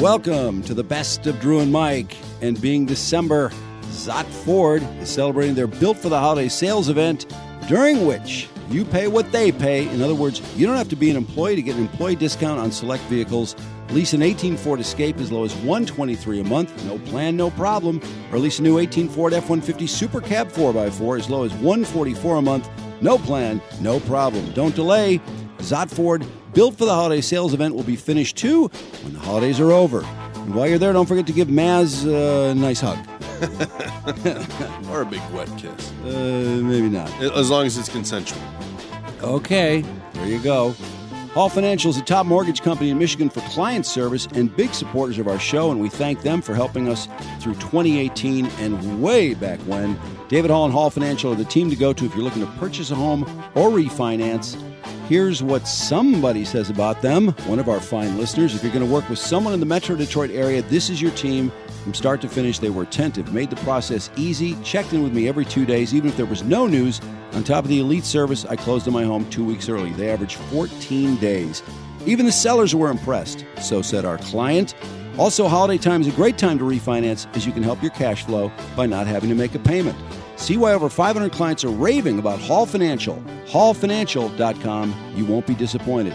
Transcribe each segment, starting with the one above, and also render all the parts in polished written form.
welcome to the best of Drew and Mike. And being December, Zott Ford is celebrating their Built for the Holiday sales event, during which you pay what they pay. In other words, you don't have to be an employee to get an employee discount on select vehicles. Lease an 18 Ford Escape as low as $123 a month, no plan, no problem. Or lease a new 18 Ford F-150 Super Cab 4x4 as low as $144 a month, no plan, no problem. Don't delay. Zott Ford Built for the Holiday sales event will be finished too when the holidays are over. And while you're there, don't forget to give Maz a nice hug. Or a big wet kiss. Maybe not. As long as it's consensual. Okay, there you go. Hall Financial is a top mortgage company in Michigan for client service and big supporters of our show, and we thank them for helping us through 2018 and way back when. David Hall and Hall Financial are the team to go to if you're looking to purchase a home or refinance. Here's what somebody says about them, one of our fine listeners. If you're going to work with someone in the Metro Detroit area, this is your team. From start to finish, they were attentive, made the process easy, checked in with me every 2 days, even if there was no news. On top of the elite service, I closed on my home 2 weeks early. They averaged 14 days. Even the sellers were impressed, so said our client. Also, holiday time is a great time to refinance, as you can help your cash flow by not having to make a payment. See why over 500 clients are raving about Hall Financial. HallFinancial.com. You won't be disappointed.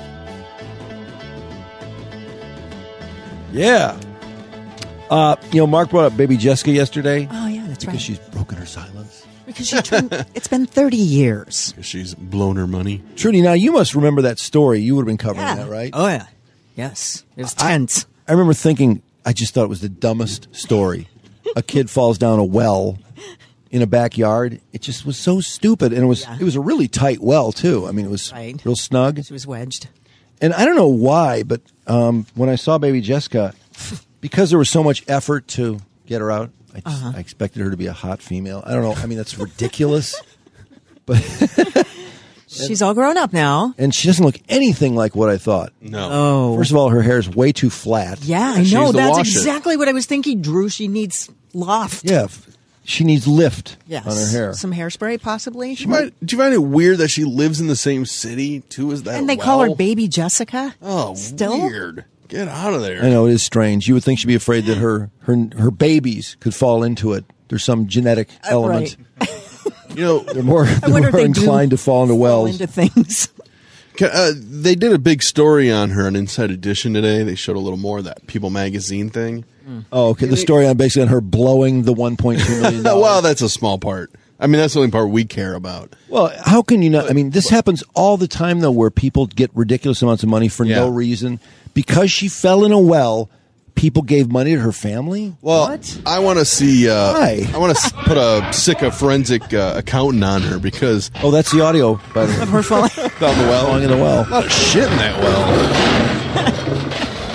Yeah. Mark brought up baby Jessica yesterday. Oh, yeah, that's right. Because she's broken her silence. Because it's been 30 years. She's blown her money. Trudy, now you must remember that story. You would have been covering that, right? Oh, yeah. Yes. It was tense. I remember thinking, I just thought it was the dumbest story. A kid falls down a well in a backyard. It just was so stupid. And it was a really tight well, too. I mean, it was real snug. She was wedged. And I don't know why, but when I saw baby Jessica, because there was so much effort to get her out, I expected her to be a hot female. I don't know. I mean, that's ridiculous. But she's all grown up now. And she doesn't look anything like what I thought. No. Oh. First of all, her hair is way too flat. Yeah, I She know. needs to That's wash it. exactly what I was thinking, Drew. She needs loft. Yeah. She needs lift Yes. on her hair. Some hairspray, possibly. Do you find it weird that she lives in the same city, too, as that And they call her Baby Jessica? Oh, Still? weird. Get out of there. I know, it is strange. You would think she'd be afraid that her babies could fall into it. There's some genetic element. Right. They're more inclined to fall into wells. Into things. They did a big story on her on Inside Edition today. They showed a little more of that People magazine thing. Oh, okay. The story on basically on her blowing the $1.2 million. Well, that's a small part. I mean, that's the only part we care about. Well, how can you not? I mean, this happens all the time, though, where people get ridiculous amounts of money for no reason. Because she fell in a well, people gave money to her family? Well, what? I want to see. Why? I want to put a sick forensic accountant on her because. Oh, that's the audio, by the way. Of her falling. Down the well. Falling in the well. A lot of shit in that well.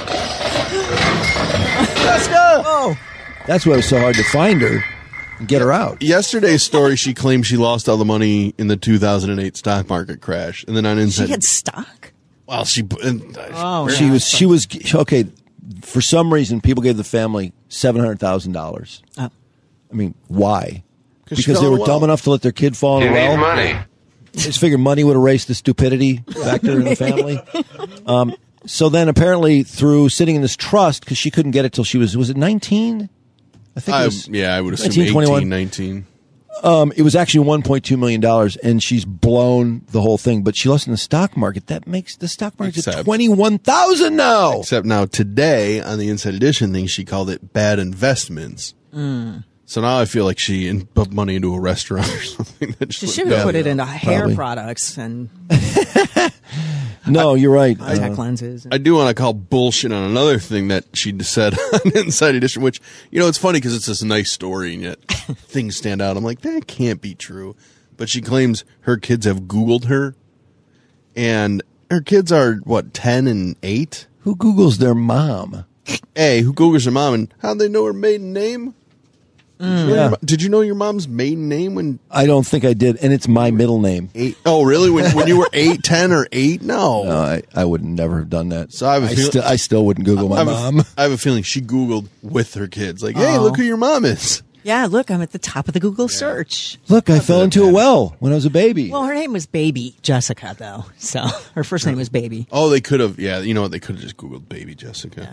Let's go! Oh. That's why it was so hard to find her and get her out. Yesterday's story, she claimed she lost all the money in the 2008 stock market crash, and then on Inside. She had stock? Well, she was okay. For some reason, people gave the family $700,000. Oh. I mean, why? She Because fell they in were the dumb well. enough to let their kid fall in a well. money. They just figured money would erase the stupidity factor in the family. So then, apparently, through sitting in this trust, because she couldn't get it till she was it 19? I think it was. I would assume 19, 18, 21. 19. It was actually $1.2 million, and she's blown the whole thing. But she lost in the stock market. That makes the stock market Except- $21,000 now. Except now today on the Inside Edition thing, she called it bad investments. So now I feel like she put money into a restaurant or something. That She just should went have put down. it into hair Probably. products and No, you're right. contact lenses. I do want to call bullshit on another thing that she said on Inside Edition, which, it's funny because it's this nice story and yet things stand out. I'm like, that can't be true. But she claims her kids have Googled her, and her kids are, 10 and 8? Who Googles their mom? Hey, who Googles her mom, and how'd they know her maiden name? Yeah. Did you know your mom's maiden name when I don't think I did, and it's my middle name. 8? Oh, really? When you were 8, 10, or 8? No. No, I would never have done that. So I have a feeling- I still wouldn't Google my mom. I have a feeling she Googled with her kids. Like, hey, look who your mom is. Yeah, look, I'm at the top of the Google search. Look, I fell into a well when I was a baby. Well, her name was Baby Jessica, though. So her first name was Baby. Oh, they could have. Yeah, you know what? They could have just Googled baby Jessica.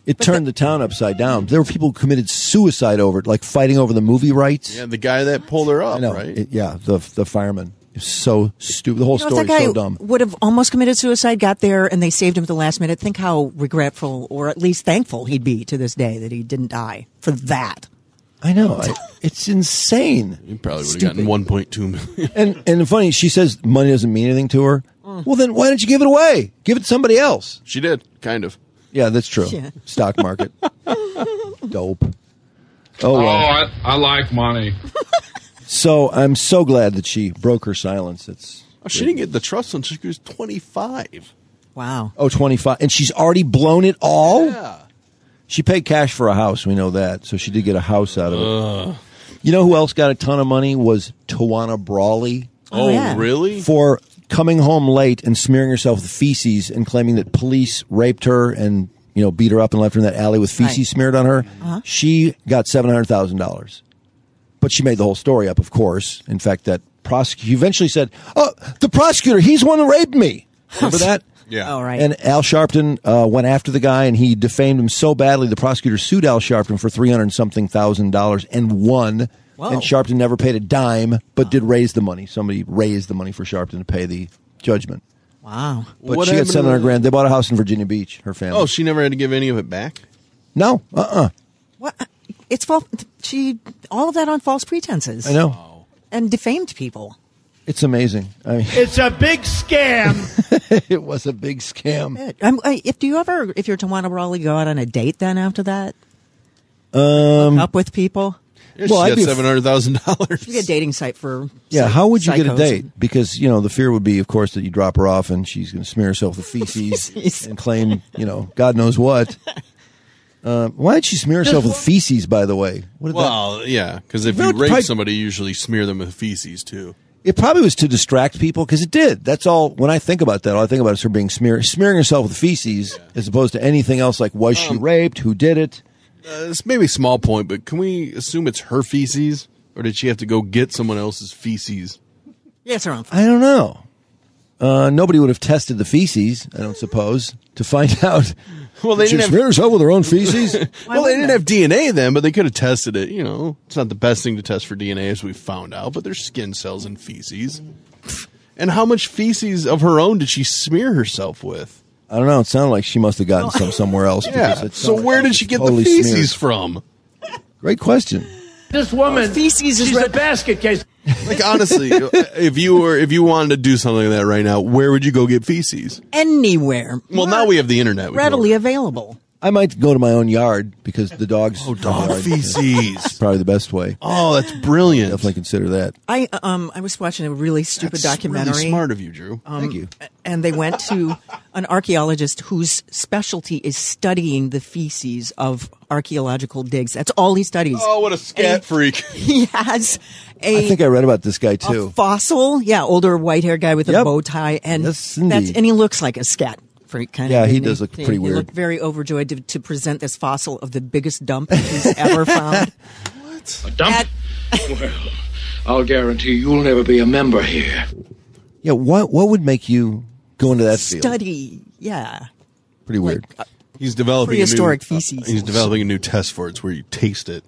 It turned the town upside down. There were people who committed suicide over it, like fighting over the movie rights. Yeah, the guy that pulled her up, I know. right? The fireman. It's so stupid. The whole You know, if story's that guy so dumb. would have almost committed suicide, got there, and they saved him at the last minute. Think how regretful, or at least thankful, he'd be to this day that he didn't die for that. I know. It's insane. He probably would have gotten 1.2 million. And funny, she says money doesn't mean anything to her. Well, then why don't you give it away? Give it to somebody else. She did, kind of. Yeah, that's true. Yeah. Stock market. Dope. Oh, well. I like money. So I'm so glad that she broke her silence. She didn't get the trust until she was 25. Wow. 25. And she's already blown it all? Yeah. She paid cash for a house. We know that. So she did get a house out of it. You know who else got a ton of money was Tawana Brawley. Oh, yeah. Really? For coming home late and smearing herself with feces and claiming that police raped her and beat her up and left her in that alley with feces Right. smeared on her. She got $700,000. But she made the whole story up, of course. In fact, that prosecutor eventually said, "Oh, the prosecutor, he's the one who raped me." Remember that? Yeah. All right. And Al Sharpton went after the guy, and he defamed him so badly. The prosecutor sued Al Sharpton for $300-something thousand and won. Whoa. And Sharpton never paid a dime, but did raise the money. Somebody raised the money for Sharpton to pay the judgment. Wow. But What she got happened to $700,000. They bought a house in Virginia Beach. Her family. Oh, she never had to give any of it back? No. What? It's false. All of that on false pretenses. I know. And defamed people. It's amazing. I mean, It's a big scam. it was a big scam. If you're Tawana Brawley, go out on a date then after that? Hook up with people? Yeah, Well, I'd she be got $700,000. Should be a dating site for Yeah, how would you get a psychos. date? Because, the fear would be, of course, that you drop her off and she's going to smear herself with feces and claim, God knows what. Why did she smear herself with feces, by the way? What did Well, yeah, because if No, you rape probably- somebody, you usually smear them with feces, too. It probably was to distract people, because it did. That's all. When I think about that, all I think about is her being smearing herself with feces, as opposed to anything else like, was she raped? Who did it? It's maybe a small point, but can we assume it's her feces? Or did she have to go get someone else's feces? Yeah, it's her own. I don't know. Nobody would have tested the feces, I don't suppose, to find out. Well, they Did she didn't smear have, herself with her own feces? well, they didn't have DNA then, but they could have tested it. It's not the best thing to test for DNA, as we found out, but there's skin cells in feces. And how much feces of her own did she smear herself with? I don't know. It sounded like she must have gotten some somewhere else. Yeah. because it So sounded where like did she get totally the feces smeared. from? Great question. This woman, feces is she's red- a basket case. Like, honestly, if you wanted to do something like that right now, where would you go get feces? Anywhere. Well, now we have the internet. We can Readily order. available. I might go to my own yard because the dogs. Oh, dog yard. feces. Probably the best way. Oh, that's brilliant. Definitely consider that. I was watching a really stupid That's documentary. really smart of you, Drew. Thank you. And they went to an archaeologist whose specialty is studying the feces of archaeological digs. That's all he studies. Oh, what a scat freak. He has I think I read about this guy a too. fossil, older white-haired guy with a Yep. bow tie, and Yes, indeed. and he looks like a scat freak kind Yeah, of. he didn't does look pretty He weird. looked very overjoyed to present this fossil of the biggest dump he's ever found. A dump? At- Well, I'll guarantee you'll never be a member here. Yeah, what would make you go into that field? Study, yeah. Pretty weird. He's developing Prehistoric a new, feces. He's developing a new test for it. It's where you taste it.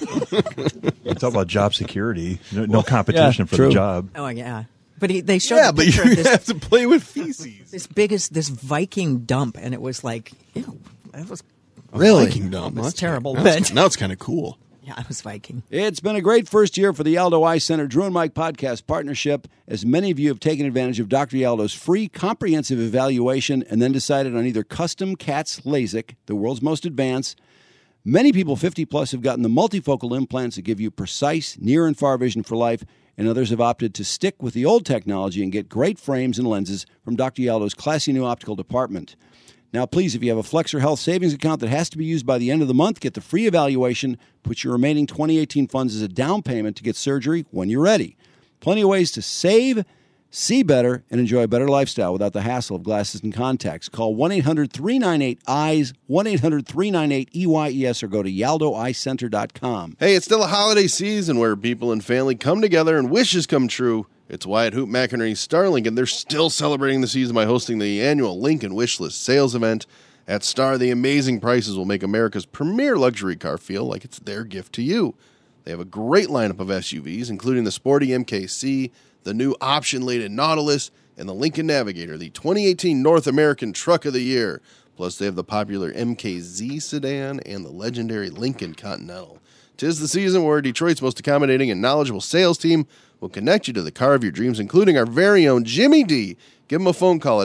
It's all about job security. No competition for true. the job. Oh yeah. But they showed Yeah, a but you picture of this have to play with feces. this Viking dump, and it was like, ew, that was Really? Viking dump. It's That's terrible, Now it's, but- now it's kind of cool. yeah, it was Viking. It's been a great first year for the Aldo Eye Center Drew and Mike podcast partnership, as many of you have taken advantage of Dr. Yaldo's free comprehensive evaluation and then decided on either custom CATS LASIK, the world's most advanced. Many people 50 plus have gotten the multifocal implants that give you precise near and far vision for life, and others have opted to stick with the old technology and get great frames and lenses from Dr. Yaldo's classy new optical department. Now, please, if you have a Flexor Health savings account that has to be used by the end of the month, get the free evaluation, put your remaining 2018 funds as a down payment to get surgery when you're ready. Plenty of ways to save, see better, and enjoy a better lifestyle without the hassle of glasses and contacts. Call 1-800-398-EYES, 1-800-398-EYES, or go to yaldoeyecenter.com. Hey, it's still a holiday season where people and family come together and wishes come true. It's Wyatt Hoop McInerney Starlink, and they're still celebrating the season by hosting the annual Lincoln Wishlist sales event At Star, the amazing prices will make America's premier luxury car feel like it's their gift to you. They have a great lineup of SUVs, including the sporty MKC, the new option-laden Nautilus, and the Lincoln Navigator, the 2018 North American Truck of the Year. Plus, they have the popular MKZ sedan and the legendary Lincoln Continental. 'Tis the season where Detroit's most accommodating and knowledgeable sales team will connect you to the car of your dreams, including our very own Jimmy D. Give him a phone call at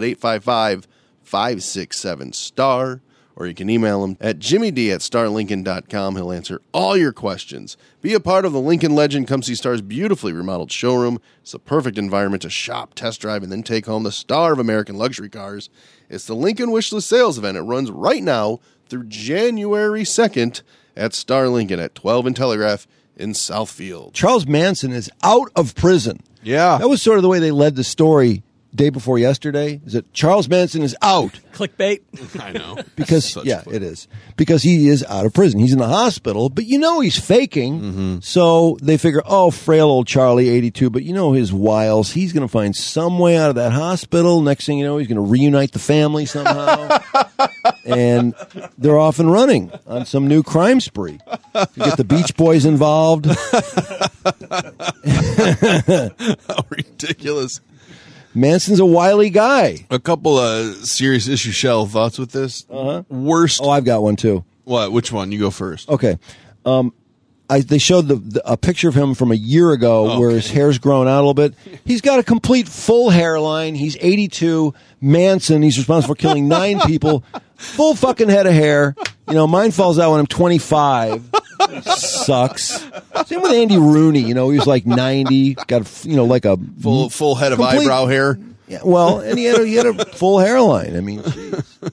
855-567-STAR, or you can email him at jimmyd@starlincoln.com. He'll answer all your questions. Be a part of the Lincoln Legend. Come see Star's beautifully remodeled showroom. It's the perfect environment to shop, test drive, and then take home the star of American luxury cars. It's the Lincoln Wishlist Sales Event. It runs right now through January 2nd at Star Lincoln at 12 and Telegraph in Southfield. Charles Manson is out of prison. Yeah. That was sort of the way they led the story day before yesterday, is that Charles Manson is out. Clickbait. I know. Because, Such yeah, clip. it is. Because he is out of prison. He's in the hospital, but you know he's faking. Mm-hmm. So they figure, oh, frail old Charlie, 82, but you know his wiles. He's going to find some way out of that hospital. Next thing you know, he's going to reunite the family somehow. And they're off and running on some new crime spree. You get the Beach Boys involved. How ridiculous. Manson's a wily guy. A couple of serious issue shell thoughts with this. Worst. Oh, I've got one too. What? Which one? You go first. Okay. They showed a picture of him from a year ago where his hair's grown out a little bit. He's got a complete full hairline. He's 82. Manson, he's responsible for killing 9 people. Full fucking head of hair. You know, mine falls out when I'm 25. Sucks. Same with Andy Rooney. You know, he was like 90. Got, you know, like a Full head of complete eyebrow hair. Yeah, well, and he had a full hairline. I mean, jeez.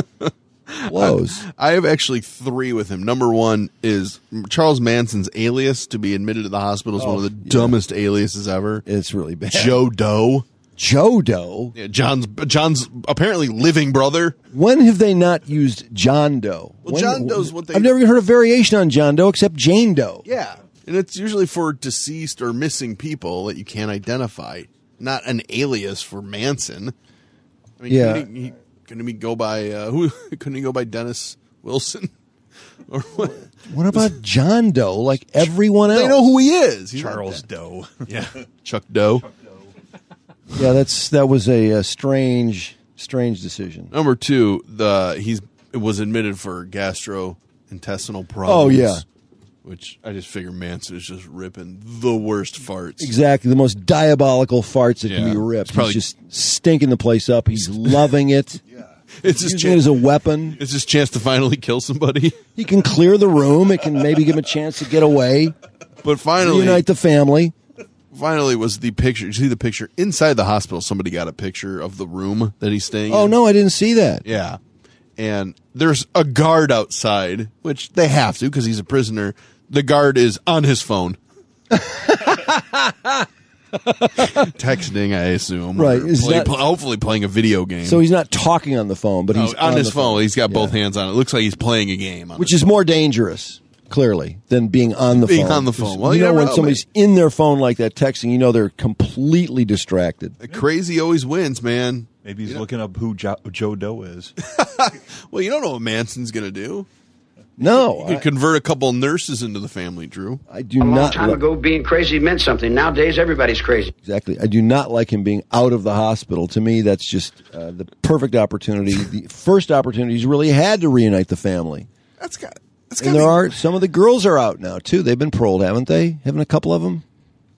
Blows. I have actually 3 with him. Number 1 is Charles Manson's alias to be admitted to the hospital is one of the dumbest aliases ever. It's really bad. Joe Doe. Joe Doe? Yeah, John's apparently living brother. When have they not used John Doe? Well, John Doe's what they... I've never even heard a variation on John Doe except Jane Doe. Yeah. And it's usually for deceased or missing people that you can't identify. Not an alias for Manson. I mean, Yeah. couldn't he go by couldn't he go by Dennis Wilson? Or what? What about John Doe like everyone else? They know who he is. He's Charles not Doe. Yeah. Chuck Doe. Yeah, that was a strange decision. Number 2, it was admitted for gastrointestinal problems. Oh, yeah. Which I just figure Manson is just ripping the worst farts. Exactly, the most diabolical farts that can Yeah. be ripped. It's probably- He's just stinking the place up. He's loving it. It's his Using it as a weapon. It's his chance to finally kill somebody. He can clear the room. It can maybe give him a chance to get away, But finally, reunite the family. was the picture. You see the picture inside the hospital. Somebody got a picture of the room that he's staying Oh in. no, I didn't see that. Yeah. And there's a guard outside, which they have to because he's a prisoner. The guard is on his phone. Texting, I assume. Right. Or Is that- hopefully playing a video game. So he's not talking on the phone, but he's on his the phone. He's got both Yeah. hands on it. Looks like he's playing a game. Which is more dangerous, clearly, than being on the Being phone. on the phone. Well, you you know never when know, somebody's in their phone like that texting, you know they're completely distracted. Crazy always wins, man. Maybe he's looking up who Joe Doe is. Well, you don't know what Manson's going to do. No, You could convert a couple nurses into the family, Drew. I do A long not. time ago, being crazy meant something. Nowadays, everybody's crazy. Exactly. I do not like him being out of the hospital. To me, that's just the perfect opportunity. The first opportunity he's really had to reunite the family. That's got. And there are some of the girls are out now too. They've been paroled, haven't they? Haven't a couple of them?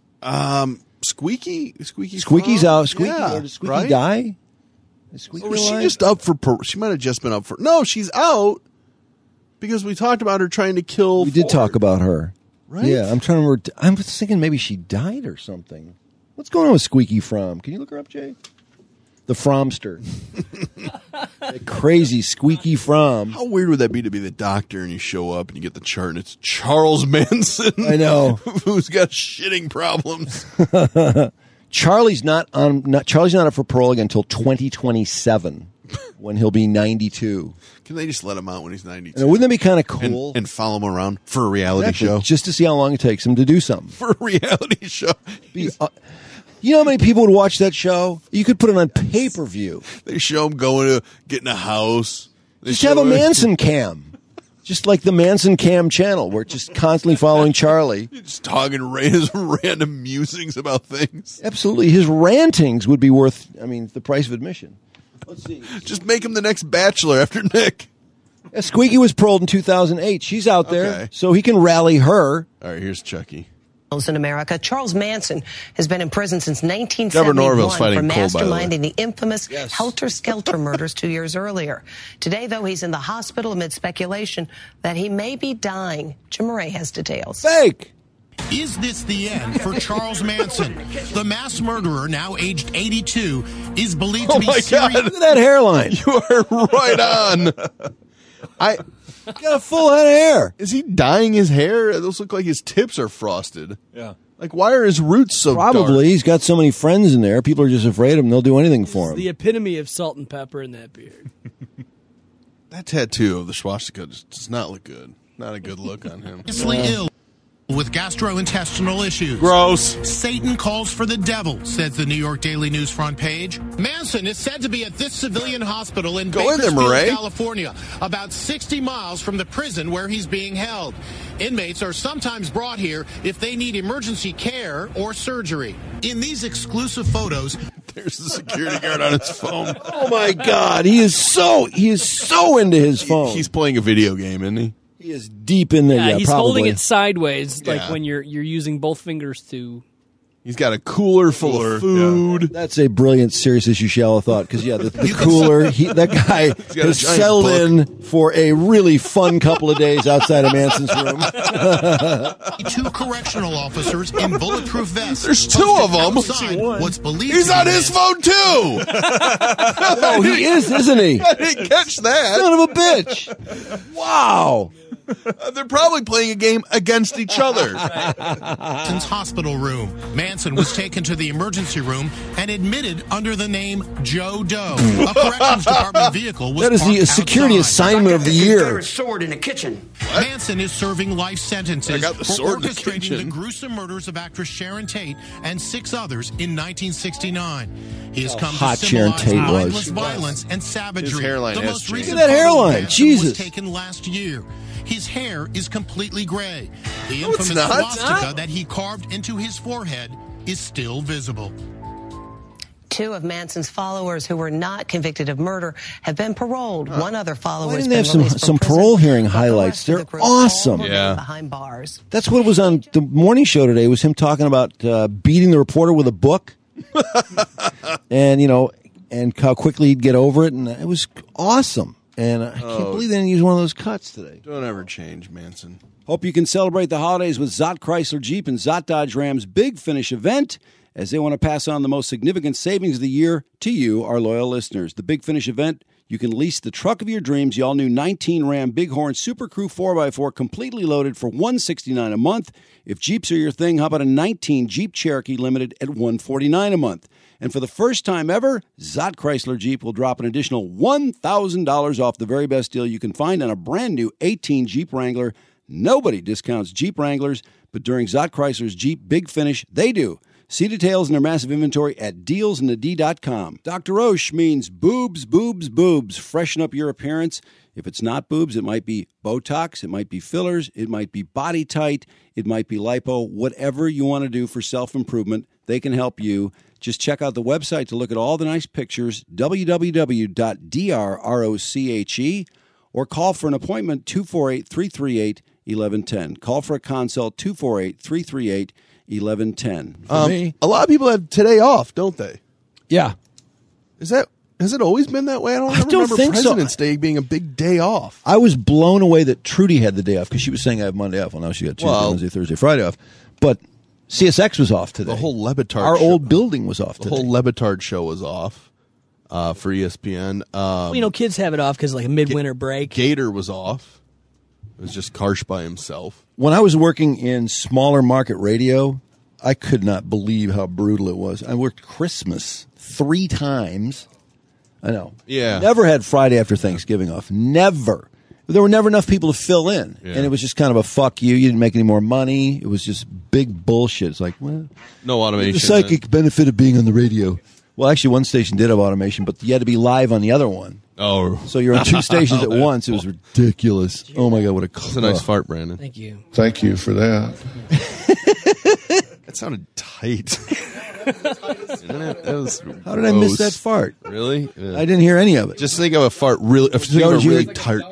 Squeaky's Squeaky's out. Squeaky, Yeah, did Squeaky right? die? Is Squeaky Or was she alive? just up for? She might have just been up for. No, she's out because we talked about her trying to kill. We did Ford. talk about her. Right? Yeah, I'm trying to remember. I was thinking maybe she died or something. What's going on with Squeaky Fromm? Can you look her up, Jay? The Fromster. That crazy Squeaky Fromm. How weird would that be to be the doctor and you show up and you get the chart and it's Charles Manson? I know. Who's got shitting problems. Charlie's not up for parole again until 2027, when he'll be 92. Can they just let him out when he's 92? And wouldn't that be kind of cool? And follow him around for a reality Exactly, show? just to see how long it takes him to do something. For a reality show. You know how many people would watch that show? You could put it on pay-per-view. They show him going to getting a house, Just have a Manson cam. Just like the Manson Cam channel, where it's just constantly following Charlie. Just talking his random musings about things. Absolutely. His rantings would be worth, the price of admission. Let's see. Just make him the next Bachelor after Nick. Yeah, Squeaky was paroled in 2008. She's out there, so he can rally her. All right, here's Chucky. In America, Charles Manson has been in prison since Deborah 1971 Norville's for fighting Cole, masterminding the infamous Helter Skelter murders 2 years earlier. Today, though, he's in the hospital amid speculation that he may be dying. Jim Murray has details. Fake! Is this the end for Charles Manson? The mass murderer, now aged 82, is believed to be serious. Look at that hairline. You are right on. Got a full head of hair. Is he dyeing his hair? Those look like his tips are frosted. Yeah. Like, why are his roots so Probably. dark? He's got so many friends in there. People are just afraid of him. They'll do anything for him. The epitome of salt and pepper in that beard. That tattoo of the swastika just does not look good. Not a good look on him. Ill with gastrointestinal issues. Gross. Satan calls for the devil, says the New York Daily News front page. Manson is said to be at this civilian hospital in Bakersfield, California, about 60 miles from the prison where he's being held. Inmates are sometimes brought here if they need emergency care or surgery. In these exclusive photos, there's the security guard on his phone. Oh my God, he is so into his phone. He's playing a video game, isn't he? He is deep in there. Yeah, he's probably holding it sideways, like when you're using both fingers to. He's got a cooler full of food. Yeah. That's a brilliant serious issue Shallow thought, because the cooler, that guy has settled in for a really fun couple of days outside of Manson's room. 2 correctional officers in bulletproof vests. There's 2 of them. What's believed He's on his phone too. Oh, he is, isn't he? I didn't catch that. Son of a bitch. Wow. They're probably playing a game against each other. Manson's hospital room. Manson was taken to the emergency room and admitted under the name Joe Doe. A corrections department vehicle was That is the security assignment of the year. Sword in the kitchen. Manson is serving life sentences for sword in the orchestrating kitchen. the gruesome murders of actress Sharon Tate and 6 others in 1969. He has come hot to Sharon symbolize Tate mindless was. violence and savagery. His hairline the has most changed. recent Look at that photo of hairline. Manson Jesus. was taken last year. His hair is completely gray. The No, it's infamous not. swastika that he carved into his forehead is still visible. 2 of Manson's followers who were not convicted of murder have been paroled. One other follower Why has didn't they been have released some from prison, parole hearing but the highlights? rest of They're the group all awesome. remain Yeah. behind bars. That's what was on the morning show today, was him talking about beating the reporter with a book. And, and how quickly he'd get over it. And it was awesome. And I can't believe they didn't use one of those cuts today. Don't ever change, Manson. Hope you can celebrate the holidays with Zott Chrysler Jeep and Zott Dodge Ram's Big Finish event, as they want to pass on the most significant savings of the year to you, our loyal listeners. The Big Finish event, you can lease the truck of your dreams, the all-new 19 Ram Bighorn Super Crew 4x4 completely loaded for $169 a month. If Jeeps are your thing, how about a 19 Jeep Cherokee Limited at $149 a month? And for the first time ever, Zott Chrysler Jeep will drop an additional $1,000 off the very best deal you can find on a brand new 18 Jeep Wrangler. Nobody discounts Jeep Wranglers, but during Zott Chrysler's Jeep Big Finish, they do. See details in their massive inventory at dealsnad.com. Dr. Roche means boobs, boobs, boobs. Freshen up your appearance. If it's not boobs, it might be Botox, it might be fillers, it might be Body Tight, it might be lipo. Whatever you want to do for self-improvement, they can help you. Just check out the website to look at all the nice pictures, www.drroche, or call for an appointment, 248-338-1110. Call for a consult, 248-338-1110. A lot of people have today off, don't they? Yeah. Has it always been that way? I don't don't remember think so. President's Day being a big day off. I was blown away that Trudy had the day off, because she was saying I have Monday off. Well, now she got Tuesday, Wednesday, Thursday, Friday off. But CSX was off today. The whole Lebitard Our show. old building was off The today. whole Lebitard show was off for ESPN. Well, kids have it off because like a midwinter break. Gator was off. It was just Karsh by himself. When I was working in smaller market radio, I could not believe how brutal it was. I worked Christmas 3 times. I know. Yeah. Never had Friday after Thanksgiving off. Never. There were never enough people to fill in. Yeah. And it was just kind of a fuck you. You didn't make any more money. It was just big bullshit. It's like, well, No automation. the psychic benefit of being on the radio. Well, actually, one station did have automation, but you had to be live on the other one. Oh. So you're on 2 stations at once. It was ridiculous. Oh, my God, what a... That's a nice fart, Brandon. Thank you. Thank you for that. That sounded tight. How did I miss that fart? Really? Yeah. I didn't hear any of it. Just think of a fart really tight.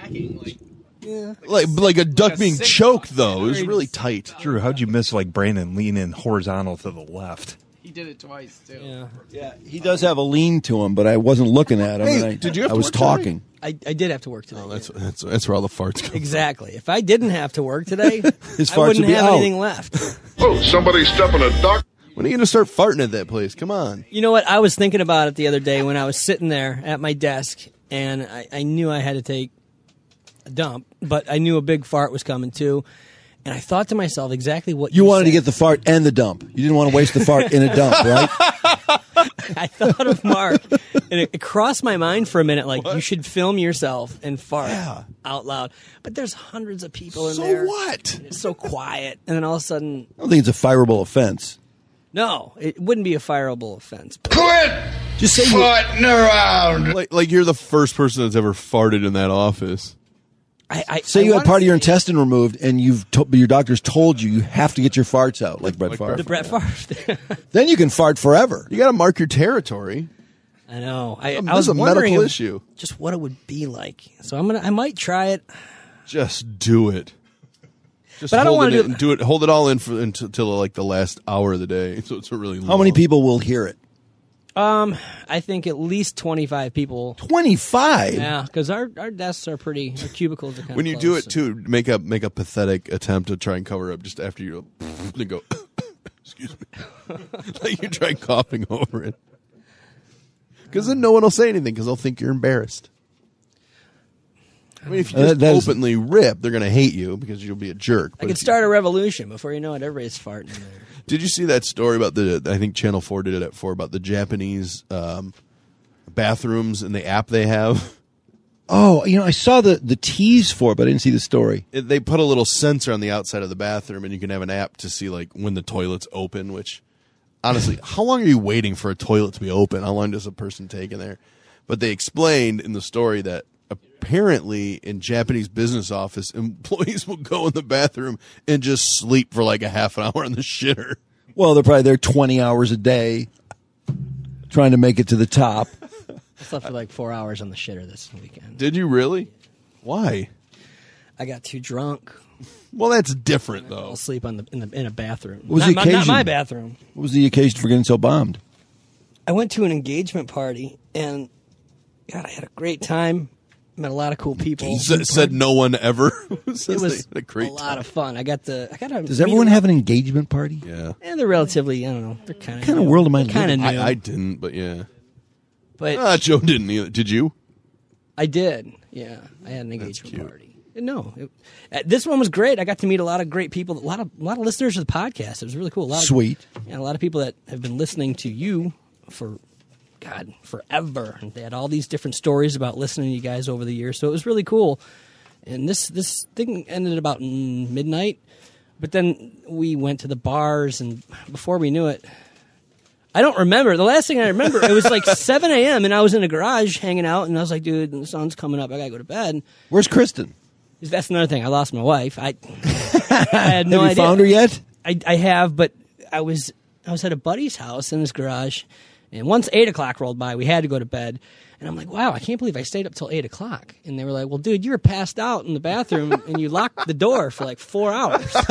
Like a duck being choked, though. It was really tight. Drew, how'd you miss like Brandon leaning horizontal to the left? He did it twice too. Yeah, he does have a lean to him, but I wasn't looking at him. Hey, did you have I to was work talking. I did have to work today. Oh, that's where all the farts come. Exactly. If I didn't have to work today, His I farts wouldn't would be have out. anything left. Oh, somebody stepping a duck. When are you going to start farting at that place? Come on. You know what? I was thinking about it the other day when I was sitting there at my desk, and I knew I had to take a dump, but I knew a big fart was coming too. And I thought to myself exactly what You wanted to said. get the fart and the dump. You didn't want to waste the fart in a dump, right? I thought of Mark, and it crossed my mind for a minute, like, you should film yourself and fart out loud. But there's hundreds of people in there. So what? It's so quiet. And then all of a sudden, I don't think it's a fireable offense. no, it wouldn't be a fireable offense. Quit Just say farting around. Like you're the first person that's ever farted in that office. Say you had wanna part of your say- intestine removed, and your doctor's told you have to get your farts out, like Brett Favre. The Brett Favre. Then you can fart forever. You got to mark your territory. I know. I This was is a wondering medical issue. just what it would be like. So I might try it. Just do it. Just But I don't hold wanna it do in- it- do it. Hold it all in until like the last hour of the day. So it's a really How many people will hear it? I think at least 25 people. 25? Yeah, because our desks are pretty. Our cubicles are kind of. When you do it too, make a pathetic attempt to try and cover up just after you then go. Excuse me, like you try coughing over it, because then no one will say anything because they'll think you're embarrassed. I mean, if you just openly rip, they're going to hate you because you'll be a jerk. I could start a revolution before you know it. Everybody's farting in there. Did you see that story about I think Channel 4 did it at 4 about the Japanese bathrooms and the app they have? Oh, I saw the tease for it, but I didn't see the story. They put a little sensor on the outside of the bathroom, and you can have an app to see like when the toilet's open. Which, honestly, how long are you waiting for a toilet to be open? How long does a person take in there? But they explained in the story that apparently in Japanese business office, employees will go in the bathroom and just sleep for like a half an hour on the shitter. Well, they're probably there 20 hours a day trying to make it to the top. I slept for like 4 hours on the shitter this weekend. Did you really? Why? I got too drunk. Well, that's different though. I'll sleep in a bathroom. What was the occasion? Not my bathroom. What was the occasion for getting so bombed? I went to an engagement party, and God, I had a great time. Met a lot of cool people. Said no one ever. It was a great lot of fun. I got to. Does everyone have an engagement party? Yeah. And they're relatively. I don't know. They're kind of. What kind of world am I Kind of living new. I didn't, but yeah. But Joe didn't either. Did you? I did. Yeah, I had an engagement party. No, this one was great. I got to meet a lot of great people. A lot of listeners of the podcast. It was really cool. A lot Sweet. A lot of people that have been listening to you for. God, forever. And they had all these different stories about listening to you guys over the years, so it was really cool. And this thing ended about midnight, but then we went to the bars, and before we knew it, I don't remember. The last thing I remember, it was like 7 a.m., and I was in a garage hanging out, and I was like, dude, the sun's coming up. I got to go to bed. Where's Kristen? That's another thing. I lost my wife. I had no Have you idea. found her yet? I have, but I was at a buddy's house in his garage. And once 8 o'clock rolled by, we had to go to bed. And I'm like, wow, I can't believe I stayed up till 8 o'clock. And they were like, well, dude, you were passed out in the bathroom and you locked the door for like 4 hours. So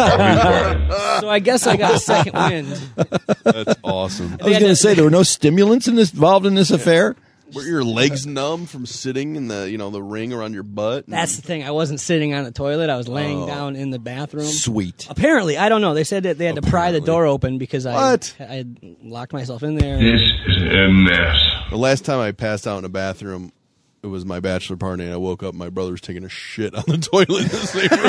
I guess I got a second wind. That's awesome. I was going to say, there were no stimulants involved in this affair? Were your legs numb from sitting in the ring around your butt? That's the thing. I wasn't sitting on the toilet. I was laying down in the bathroom. Sweet. Apparently, I don't know. They said that they had to pry the door open because I had locked myself in there. This is a mess. The last time I passed out in a bathroom, it was my bachelor party, and I woke up. My brother was taking a shit on the toilet in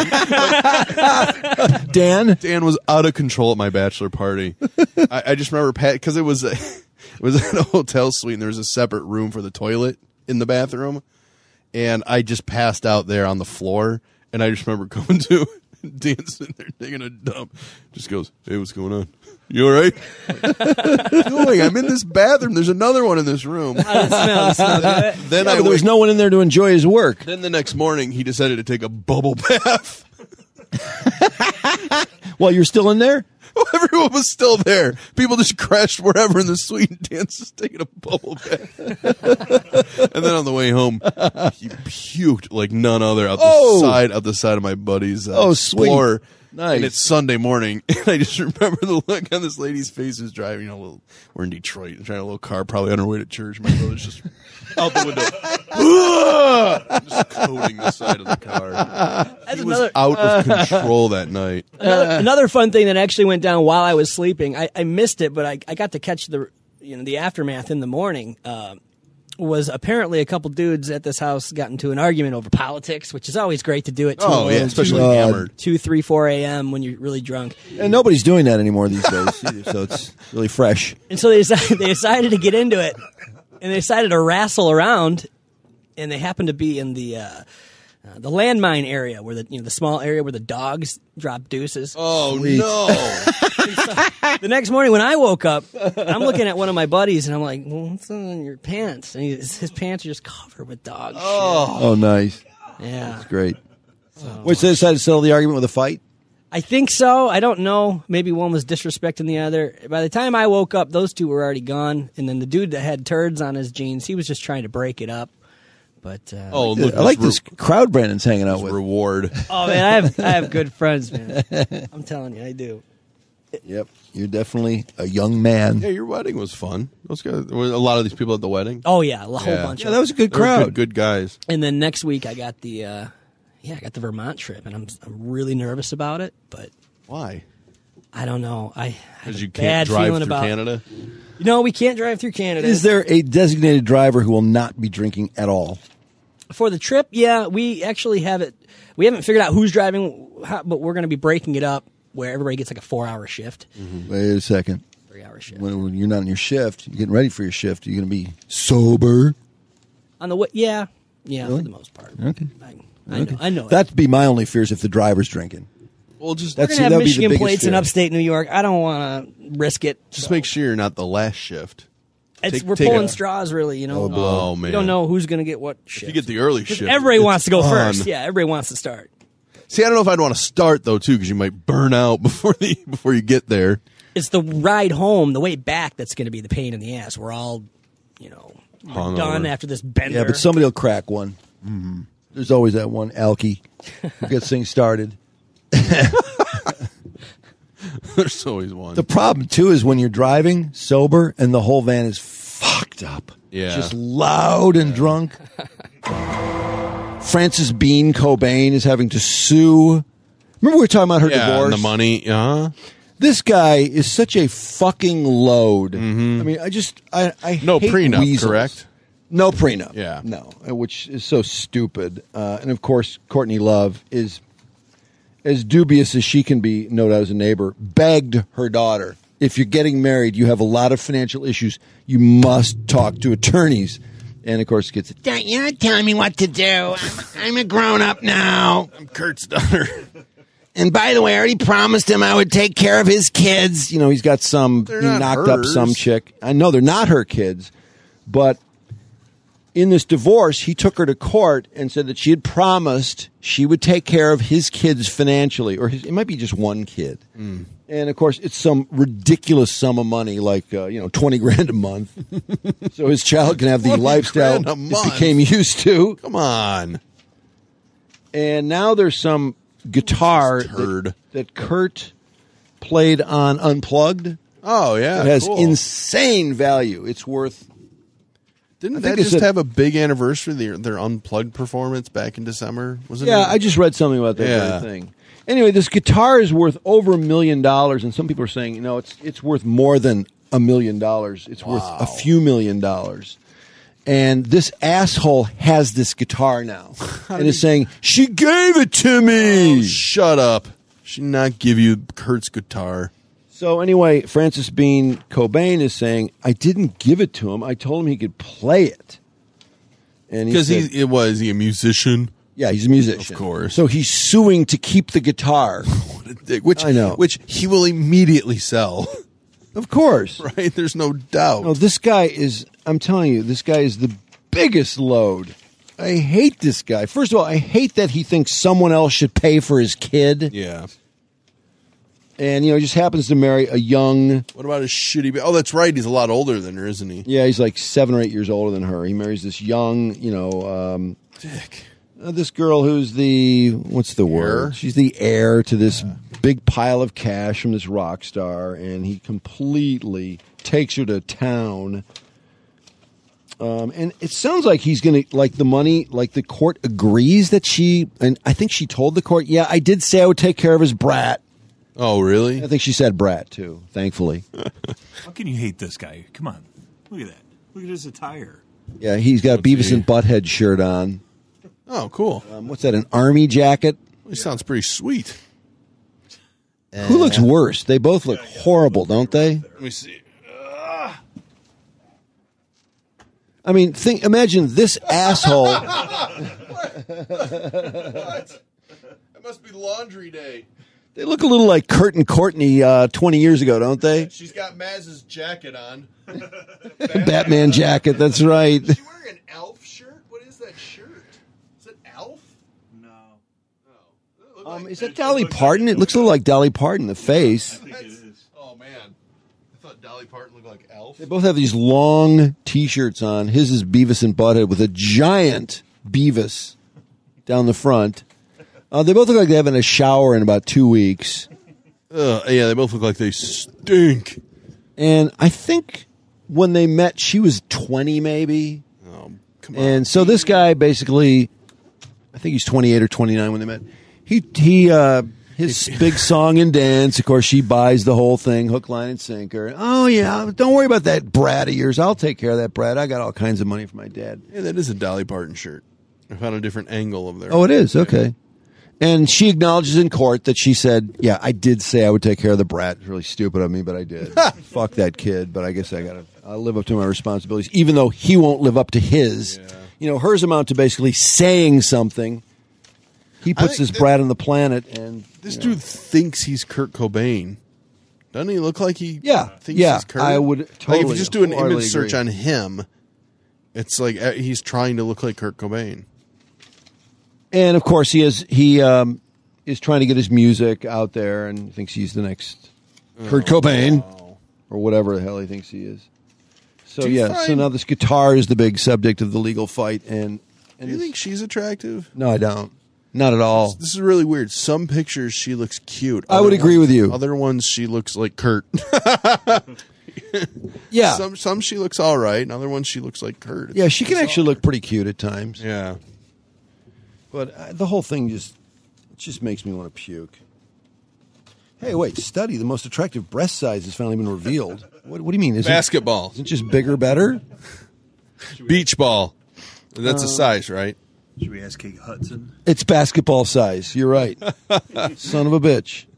the same room. Dan was out of control at my bachelor party. I just remember because it was in a hotel suite, and there was a separate room for the toilet in the bathroom, and I just passed out there on the floor. And I just remember going to Dan's sitting there taking a dump. Just goes, hey, what's going on? You all right? Doing? I'm in this bathroom. There's another one in this room. How does it smell? Good? Then there was no one in there to enjoy his work. Then the next morning, he decided to take a bubble bath. Well, you're still in there? Everyone was still there. People just crashed wherever in the suite, and Dan's just taking a bubble bath. And then on the way home, he puked like none other out the side of my buddy's Explorer. Sweet. Nice. And it's Sunday morning, and I just remember the look on this lady's face who's driving we're in Detroit, driving a little car, probably on her way to church. My brother's just out the window, just coating the side of the car. He was out of control that night. Another fun thing that actually went down while I was sleeping. I missed it, but I got to catch the aftermath in the morning. Was apparently a couple dudes at this house got into an argument over politics, which is always great to do at 2, especially hammered. 2, 3, 4 a.m. when you're really drunk. And nobody's doing that anymore these days, either, so it's really fresh. And so they decided to get into it, and they decided to wrestle around, and they happened to be in the landmine area where the small area where the dogs drop deuces. Oh, no. The next morning when I woke up, I'm looking at one of my buddies, and I'm like, well, what's on your pants? And his pants are just covered with dog shit. Oh, nice. Yeah. That's great. So they decided to settle the argument with a fight? I think so. I don't know. Maybe one was disrespecting the other. By the time I woke up, those two were already gone. And then the dude that had turds on his jeans, he was just trying to break it up. But look, I like this crowd Brandon's hanging out with. Reward. Oh man, I have good friends, man. I'm telling you, I do. Yep, you're definitely a young man. Yeah, your wedding was fun. Those guys, were a lot of these people at the wedding. Oh yeah, a whole bunch. Yeah, that was a good crowd. Good guys. And then next week I got the Vermont trip, and I'm really nervous about it. But why? I don't know. Because you can't drive through Canada. No, we can't drive through Canada. Is there a designated driver who will not be drinking at all? For the trip, yeah, we actually have it. We haven't figured out who's driving, but we're going to be breaking it up where everybody gets like a 4-hour shift. Mm-hmm. Wait a second. 3-hour shift. When you're not on your shift, you're getting ready for your shift. You're going to be sober. On the way, yeah, really? For the most part. Okay, I know. That'd be my only fears if the driver's drinking. Well, just we're going to have Michigan plates in upstate New York. I don't want to risk it. Just make sure you're not the last shift. We're pulling straws, really. Oh man, we don't know who's going to get what shift. If you get the early shift, everybody wants to go first. Yeah, everybody wants to start. See, I don't know if I'd want to start though, too, because you might burn out before you get there. It's the ride home, the way back, that's going to be the pain in the ass. We're all, done after this bender. Yeah, but somebody will crack one. Mm-hmm. There's always that one alky who gets things started. There's always one. The problem, too, is when you're driving sober and the whole van is fucked up. Yeah. Just loud and drunk. Frances Bean Cobain is having to sue. Remember we were talking about her divorce? And the money. This guy is such a fucking load. Mm-hmm. I mean, I no hate prenup, weasels. Correct? No prenup. Yeah. No, which is so stupid. And, of course, Courtney Love is as dubious as she can be, no doubt as a neighbor, begged her daughter, if you're getting married, you have a lot of financial issues, you must talk to attorneys. And, of course, kids say, you're not telling me what to do. I'm a grown-up now. I'm Kurt's daughter. And by the way, I already promised him I would take care of his kids. You know, he's got he knocked up some chick. I know they're not her kids, but in this divorce, he took her to court and said that she had promised she would take care of his kids financially, or it might be just one kid. Mm. And, of course, it's some ridiculous sum of money, like, $20,000 a month. So his child can have the lifestyle he became used to. Come on. And now there's some guitar that Kurt played on Unplugged. Oh, yeah. It has insane value. It's worth... Didn't that just have a big anniversary, their Unplugged performance back in December? Wasn't it? I just read something about that very thing. Anyway, this guitar is worth over $1 million, and some people are saying, it's worth more than $1 million. It's worth a few $1 million. And this asshole has this guitar now, and is saying, she gave it to me! Oh, shut up. She did not give you Kurt's guitar. So anyway, Frances Bean Cobain is saying, I didn't give it to him. I told him he could play it. And because is he a musician? Yeah, he's a musician. Of course. So he's suing to keep the guitar. Which I know. Which he will immediately sell. Of course. Right? There's no doubt. No, this guy is, I'm telling you, this guy is the biggest load. I hate this guy. First of all, I hate that he thinks someone else should pay for his kid. Yeah. And, he just happens to marry a young... What about his shitty... Oh, that's right. He's a lot older than her, isn't he? Yeah, he's like 7 or 8 years older than her. He marries this young, Dick. This girl who's the... What's the word? She's the heir to this big pile of cash from this rock star, and he completely takes her to town. And it sounds like he's going to, like the money, like the court agrees that and I think she told the court, yeah, I did say I would take care of his brat. Oh, really? I think she said brat, too, thankfully. How can you hate this guy? Come on. Look at that. Look at his attire. Yeah, he's got a Beavis and Butthead shirt on. Oh, cool. What's that, an army jacket? He sounds pretty sweet. Who looks worse? They both look horrible, don't they? Let me see. I mean, imagine this asshole. What? It must be laundry day. They look a little like Kurt and Courtney 20 years ago, don't they? She's got Maz's jacket on. Batman jacket, that's right. Is she wearing an Elf shirt? What is that shirt? Is it Elf? No. Is that Dolly Parton? It looks a little like Dolly Parton, the face. I think it is. Oh, man. I thought Dolly Parton looked like Elf. They both have these long T-shirts on. His is Beavis and Butthead with a giant Beavis down the front. They both look like they haven't had a shower in about 2 weeks. Yeah, they both look like they stink. And I think when they met, she was 20 maybe. Oh, come on. And so this guy basically, I think he's 28 or 29 when they met. His big song and dance, of course, she buys the whole thing, hook, line, and sinker. Oh, yeah, don't worry about that brat of yours. I'll take care of that brat. I got all kinds of money for my dad. Yeah, that is a Dolly Parton shirt. I found a different angle of there. Oh, it is? Okay. And she acknowledges in court that she said, yeah, I did say I would take care of the brat. It's really stupid of me, but I did. Fuck that kid, but I guess I'll live up to my responsibilities, even though he won't live up to his. Yeah. Hers amount to basically saying something. He puts this brat on the planet, and this dude thinks he's Kurt Cobain. Doesn't he look like he thinks he's Kurt? I would totally. Like if you just do an image agree. search on him, it's like he's trying to look like Kurt Cobain. And of course, he is trying to get his music out there, and thinks he's the next Kurt Cobain, or whatever the hell he thinks he is. So so now this guitar is the big subject of the legal fight. And do you think she's attractive? No, I don't. Not at all. This is really weird. Some pictures she looks cute. I would agree with you. Other ones she looks like Kurt. Yeah. Some she looks all right, and other ones she looks like Kurt. Yeah, she can actually look pretty cute at times. Yeah. But the whole thing just makes me want to puke. Hey, wait, study. The most attractive breast size has finally been revealed. What do you mean? Basketball. Isn't it just bigger better? Beach ball. That's a size, right? Should we ask Kate Hudson? It's basketball size. You're right. Son of a bitch.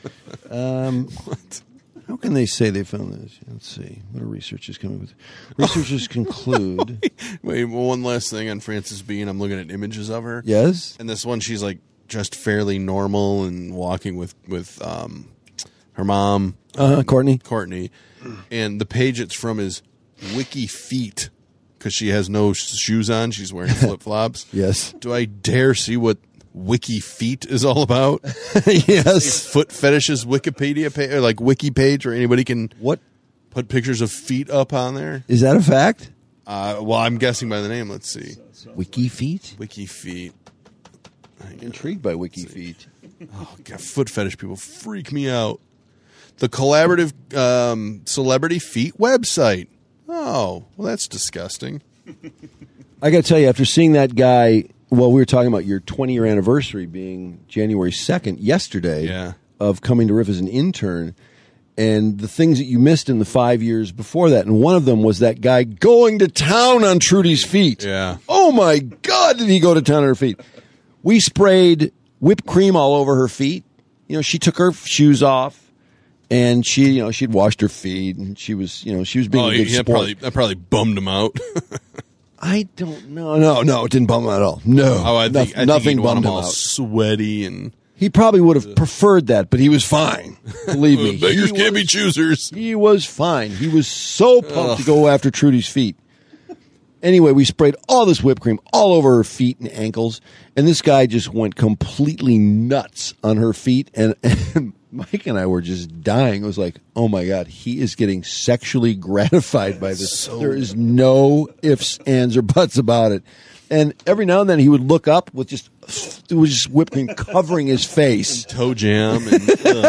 What? How can they say they found this? Let's see. What are researchers coming with? Researchers conclude. Wait, one last thing on Frances Bean. I'm looking at images of her. Yes. And this one, she's like just fairly normal and walking with her mom, Courtney. And the page it's from is Wiki Feet because she has no shoes on. She's wearing flip flops. Yes. Do I dare see what Wiki Feet is all about? Yes. Foot fetishes Wikipedia page, or like wiki page where anybody can put pictures of feet up on there. Is that a fact? Well, I'm guessing by the name. Let's see. Wiki Feet? Wiki Feet. I'm intrigued by Wiki Feet. Oh, God, foot fetish people freak me out. The collaborative celebrity feet website. Oh, well, that's disgusting. I got to tell you, after seeing that guy, well, we were talking about your 20-year anniversary being January 2nd, yesterday, of coming to Riff as an intern, and the things that you missed in the 5 years before that. And one of them was that guy going to town on Trudy's feet. Yeah. Oh, my God, did he go to town on her feet. We sprayed whipped cream all over her feet. She took her shoes off. And she'd washed her feet, and she was being a good sport. That probably bummed him out. I don't know. No, it didn't bum him at all. No. Oh, I think nothing he'd want bummed him him all out. sweaty and. He probably would have preferred that, but he was fine. Believe me. Beggars can't be choosers. He was fine. He was so pumped to go after Trudy's feet. Anyway, we sprayed all this whipped cream all over her feet and ankles, and this guy just went completely nuts on her feet, and Mike and I were just dying. It was like, oh my God, he is getting sexually gratified by this. There is no ifs, ands, or buts about it. And every now and then he would look up with just whipped cream covering his face. And toe jam. And,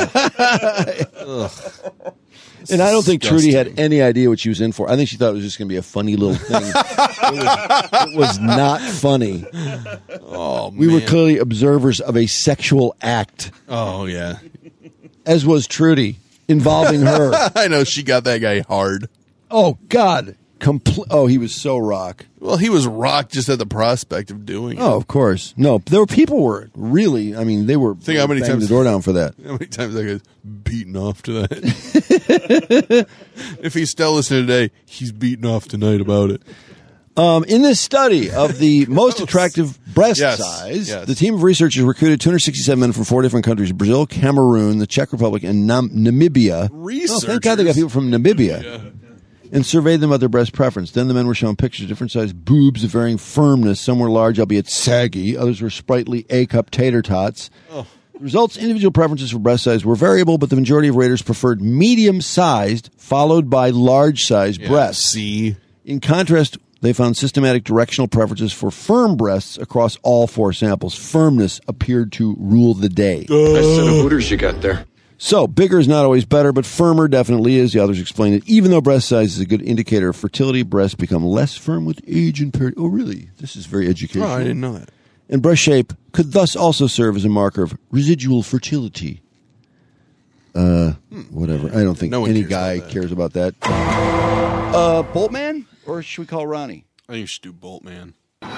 And I don't think Trudy had any idea what she was in for. I think she thought it was just going to be a funny little thing. It was not funny. Oh, we were clearly observers of a sexual act. Oh, yeah. As was Trudy, involving her. I know, she got that guy hard. Oh, God. He was so rock. Well, he was rock just at the prospect of doing it. Oh, of course. No, there were people who were really, I mean, they were Think how many banging times the door down for that. How many times that guy's beaten off to that? If he's still listening today, he's beaten off tonight about it. In this study of the most attractive breast size, the team of researchers recruited 267 men from 4 different countries: Brazil, Cameroon, the Czech Republic, and Namibia. Researchers? Oh, thank God they got people from Namibia. And surveyed them about their breast preference. Then the men were shown pictures of different sized boobs of varying firmness. Some were large, albeit saggy. Others were sprightly A-cup tater tots. The results, individual preferences for breast size were variable, but the majority of raters preferred medium-sized, followed by large-sized breasts. See? In contrast, they found systematic directional preferences for firm breasts across all 4 samples. Firmness appeared to rule the day. Nice set of hooters you got there. So, bigger is not always better, but firmer definitely is. The authors explain it. Even though breast size is a good indicator of fertility, breasts become less firm with age and period. Oh, really? This is very educational. Oh, I didn't know that. And breast shape could thus also serve as a marker of residual fertility. Whatever. I don't think any guy cares about that. Boltman? Or should we call Ronnie? I think you should do Boltman.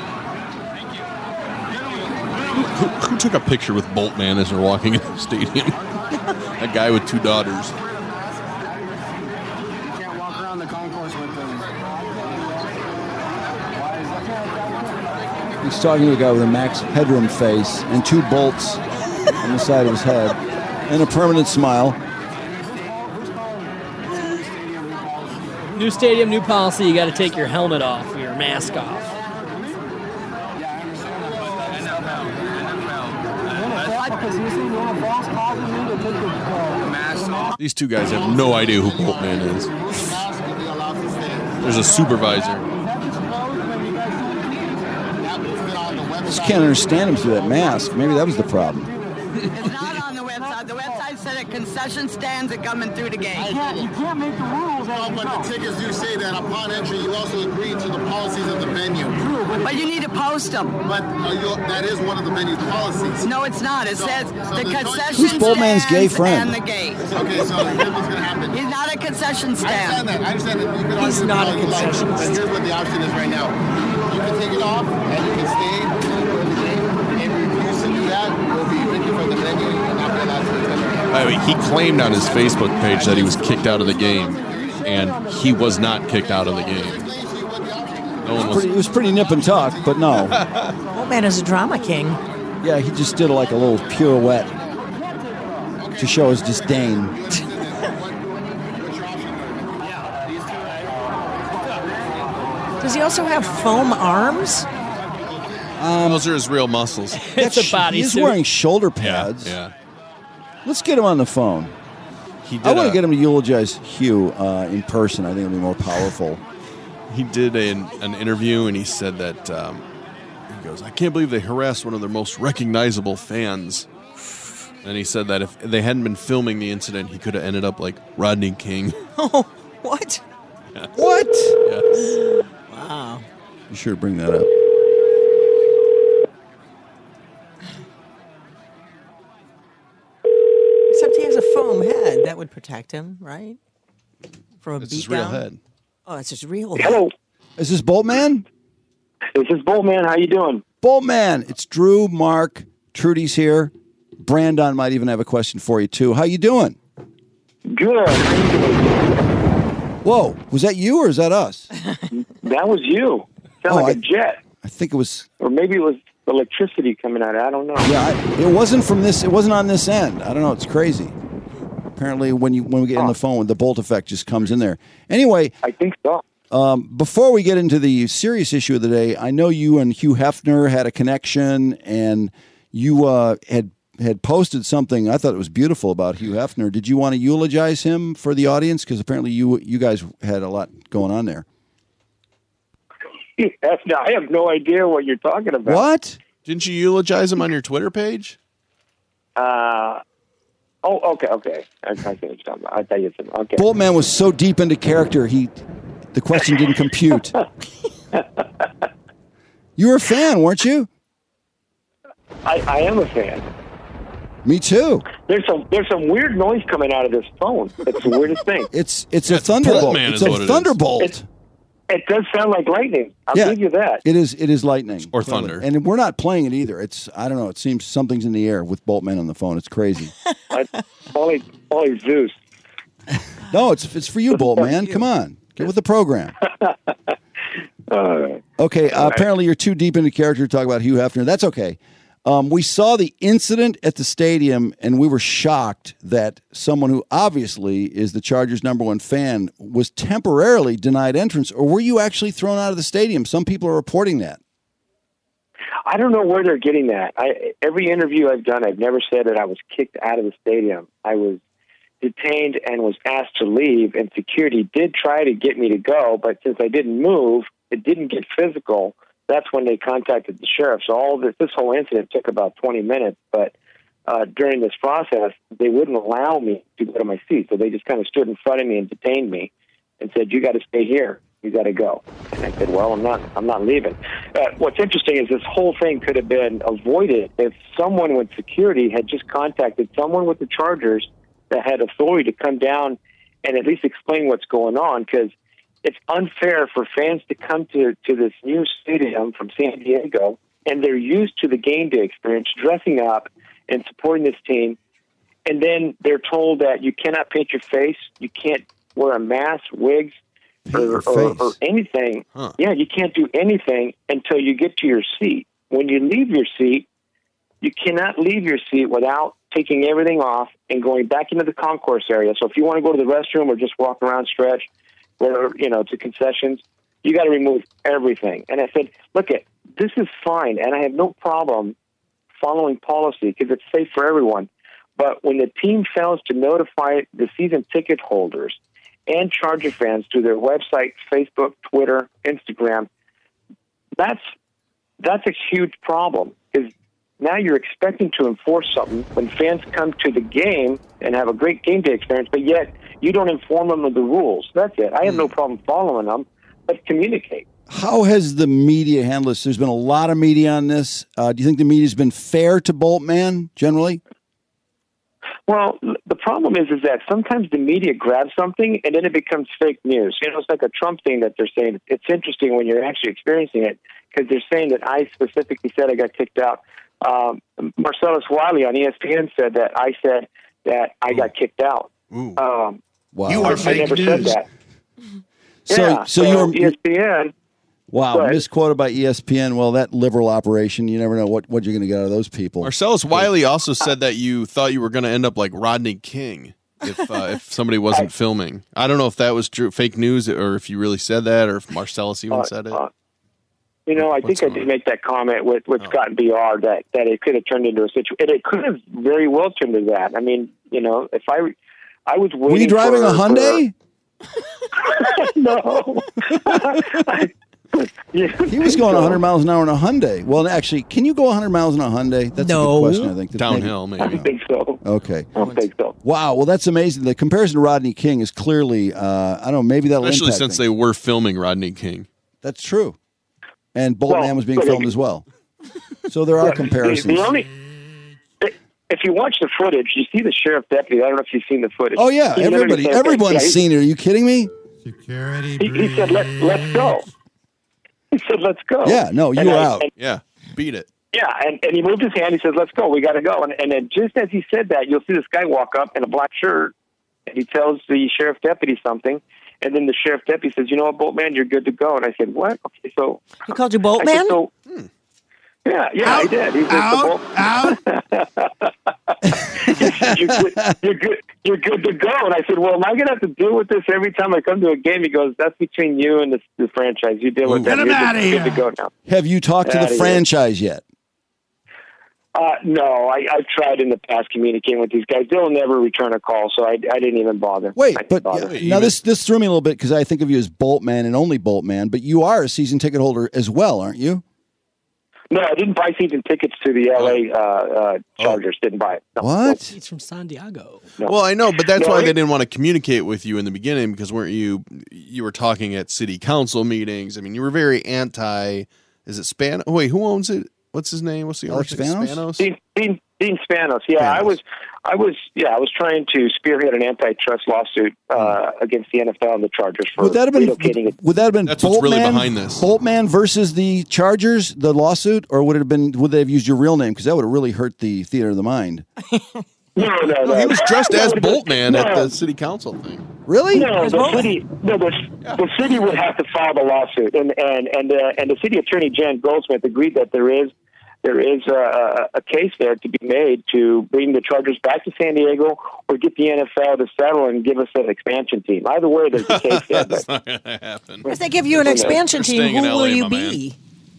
Who took a picture with Boltman as they're walking in the stadium? A guy with 2 daughters. You can't walk around the concourse with them. He's talking to a guy with a Max Headroom face and 2 bolts on the side of his head and a permanent smile. New stadium, new policy. You got to take your helmet off, your mask off. These 2 guys have no idea who Boltman is. There's a supervisor. Just can't understand him through that mask. Maybe that was the problem. It's not on the website. The website said at concession stands are coming through the gate. You can't make the rules. But the tickets do say that upon entry, you also agree to the policies of the venue. But you need to post them. But that is one of the venue's policies. No, it's not. It says the concession Who's Boltman's gay stands friend? and the gate. Okay, so here's what's going to happen. He's not a concession stand. I understand that. You can He's argue not a all you like, concession but stand. here's what the option is right now. You can take it off, and you can stay for the game. If you refuse to do that, you'll be evicted from the venue, and you will not be allowed to attend. By the way, he claimed on his Facebook page that he was kicked out of the game, and he was not kicked out of the game. No one was. It was pretty nip and tuck, but no. Boltman is a drama king. Yeah, he just did like a little pirouette to show his disdain. Does he also have foam arms? Those are his real muscles. It's a body He's suit. wearing shoulder pads. Yeah. Let's get him on the phone. He did I want to get him to eulogize Hugh in person. I think it'll be more powerful. He did an interview, and he said that he goes, "I can't believe they harassed one of their most recognizable fans." And he said that if they hadn't been filming the incident, he could have ended up like Rodney King. Oh, what? Yes. What? Yes. Wow. You sure bring that up. Except he has a foam head. That would protect him, right? From a It's beat his real down? head. Oh, it's his real head. Hello. Is this Boltman? This is Boltman. How you doing? Boltman. It's Drew, Mark, Trudy's here. Brandon might even have a question for you, too. How you doing? Good. How you doing? Whoa. Was that you or is that us? That was you. Sounded like a jet. I think it was, or maybe it was electricity coming out. I don't know. Yeah, it wasn't from this. It wasn't on this end. I don't know. It's crazy. Apparently, when we get on the phone, the Bolt effect just comes in there. Anyway, I think so. Before we get into the serious issue of the day, I know you and Hugh Hefner had a connection, and you had posted something. I thought it was beautiful about Hugh Hefner. Did you want to eulogize him for the audience? Because apparently you guys had a lot going on there. I have no idea what you're talking about. What? Didn't you eulogize him on your Twitter page? Okay. I see what you're talking about. I thought you said, okay. Boltman was so deep into character, the question didn't compute. You were a fan, weren't you? I am a fan. Me too. There's some weird noise coming out of this phone. It's the weirdest thing. It's a thunderbolt. It's a thunderbolt. It does sound like lightning. I'll give you that. It is lightning. Or thunder. And we're not playing it either. I don't know. It seems something's in the air with Boltman on the phone. It's crazy. Only Zeus. No, it's for you, Boltman. Come on. Get with the program. Okay, apparently you're too deep into character to talk about Hugh Hefner. That's okay. We saw the incident at the stadium, and we were shocked that someone who obviously is the Chargers' #1 fan was temporarily denied entrance. Or were you actually thrown out of the stadium? Some people are reporting that. I don't know where they're getting that. Every interview I've done, I've never said that I was kicked out of the stadium. I was detained and was asked to leave, and security did try to get me to go, but since I didn't move, it didn't get physical. That's when they contacted the sheriff. So this whole incident took about 20 minutes, but during this process, they wouldn't allow me to go to my seat. So they just kind of stood in front of me and detained me and said, "You got to stay here. You got to go." And I said, "Well, I'm not leaving." What's interesting is this whole thing could have been avoided if someone with security had just contacted someone with the Chargers that had authority to come down and at least explain what's going on, because it's unfair for fans to come to this new stadium from San Diego, and they're used to the game day experience, dressing up and supporting this team, and then they're told that you cannot paint your face, you can't wear a mask, wigs, or anything. Huh. Yeah, you can't do anything until you get to your seat. When you leave your seat, you cannot leave your seat without taking everything off and going back into the concourse area. So if you want to go to the restroom or just walk around, stretch, or, to concessions, you got to remove everything. And I said, look, this is fine, and I have no problem following policy because it's safe for everyone. But when the team fails to notify the season ticket holders and Charger fans through their website, Facebook, Twitter, Instagram, that's a huge problem, because now you're expecting to enforce something when fans come to the game and have a great game day experience, but yet you don't inform them of the rules. That's it. I have no problem following them, but communicate. How has the media handled this? There's been a lot of media on this. Do you think the media's been fair to Boltman generally? Well, the problem is that sometimes the media grabs something and then it becomes fake news. It's like a Trump thing that they're saying. It's interesting when you're actually experiencing it, because they're saying that I specifically said I got kicked out. Marcellus Wiley on ESPN said that I said that I got kicked out. Wow. You are fake news. I never said that. So you were ESPN. Wow, misquoted by ESPN. Well, that liberal operation, you never know what you're going to get out of those people. Marcellus Wiley also said that you thought you were going to end up like Rodney King if somebody wasn't filming. I don't know if that was true, fake news, or if you really said that, or if Marcellus even said it. I think I did make that comment with Scott and BR that it could have turned into a situation. It could have very well turned into that. I mean, if I was waiting. Were you driving a Hyundai? No. He was going 100 miles an hour in a Hyundai. Well, actually, can you go 100 miles in a Hyundai? That's a good question, I think. Downhill, maybe. I don't think so. Okay. I don't think so. Wow, well, that's amazing. The comparison to Rodney King is clearly, I don't know, maybe that'll Especially impact since things. they were filming Rodney King. That's true. And Boltman was being filmed as well. So there are comparisons. If you watch the footage, you see the sheriff deputy. I don't know if you've seen the footage. Oh, yeah, everyone's seen it. Are you kidding me? Security. He said, let's go. He said, let's go. Yeah, no, you were out. Yeah, beat it. Yeah, and he moved his hand. He said, let's go. We got to go. And then just as he said that, you'll see this guy walk up in a black shirt, and he tells the sheriff deputy something. And then the sheriff deputy says, "You know what, Boltman, you're good to go." And I said, "What?" Okay, so he called you Boltman? So, yeah, I did. He said, You're good to go. And I said, "Well, am I going to have to deal with this every time I come to a game?" He goes, "That's between you and the franchise. You deal with that. You're good to go now." Have you talked to the franchise yet? No, I've tried in the past communicating with these guys. They'll never return a call, so I didn't even bother. Wait, but now this threw me a little bit because I think of you as Boltman and only Boltman, but you are a season ticket holder as well, aren't you? No, I didn't buy season tickets to the LA Chargers. Didn't buy it. No. What? He's from San Diego. No. Well, I know, but that's why they didn't want to communicate with you in the beginning because weren't you were talking at city council meetings. I mean, you were very anti. Is it Spanos? Wait, who owns it? What's his name? What's the owner? Spanos? Dean Spanos. Yeah, Spanos. I was trying to spearhead an antitrust lawsuit against the NFL and the Chargers for relocating it. Would that have been that's what's really behind this? Boltman versus the Chargers, the lawsuit, or would they have used your real name? Because that would have really hurt the theater of the mind. No. He was dressed as Boltman at the city council thing. Really? No, the city would have to file the lawsuit, and the city attorney Jan Goldsmith agreed that there is a case there to be made to bring the Chargers back to San Diego or get the NFL to settle and give us an expansion team. Either way, there's a case there. That's not going to happen. If they give you an expansion team, who will you be?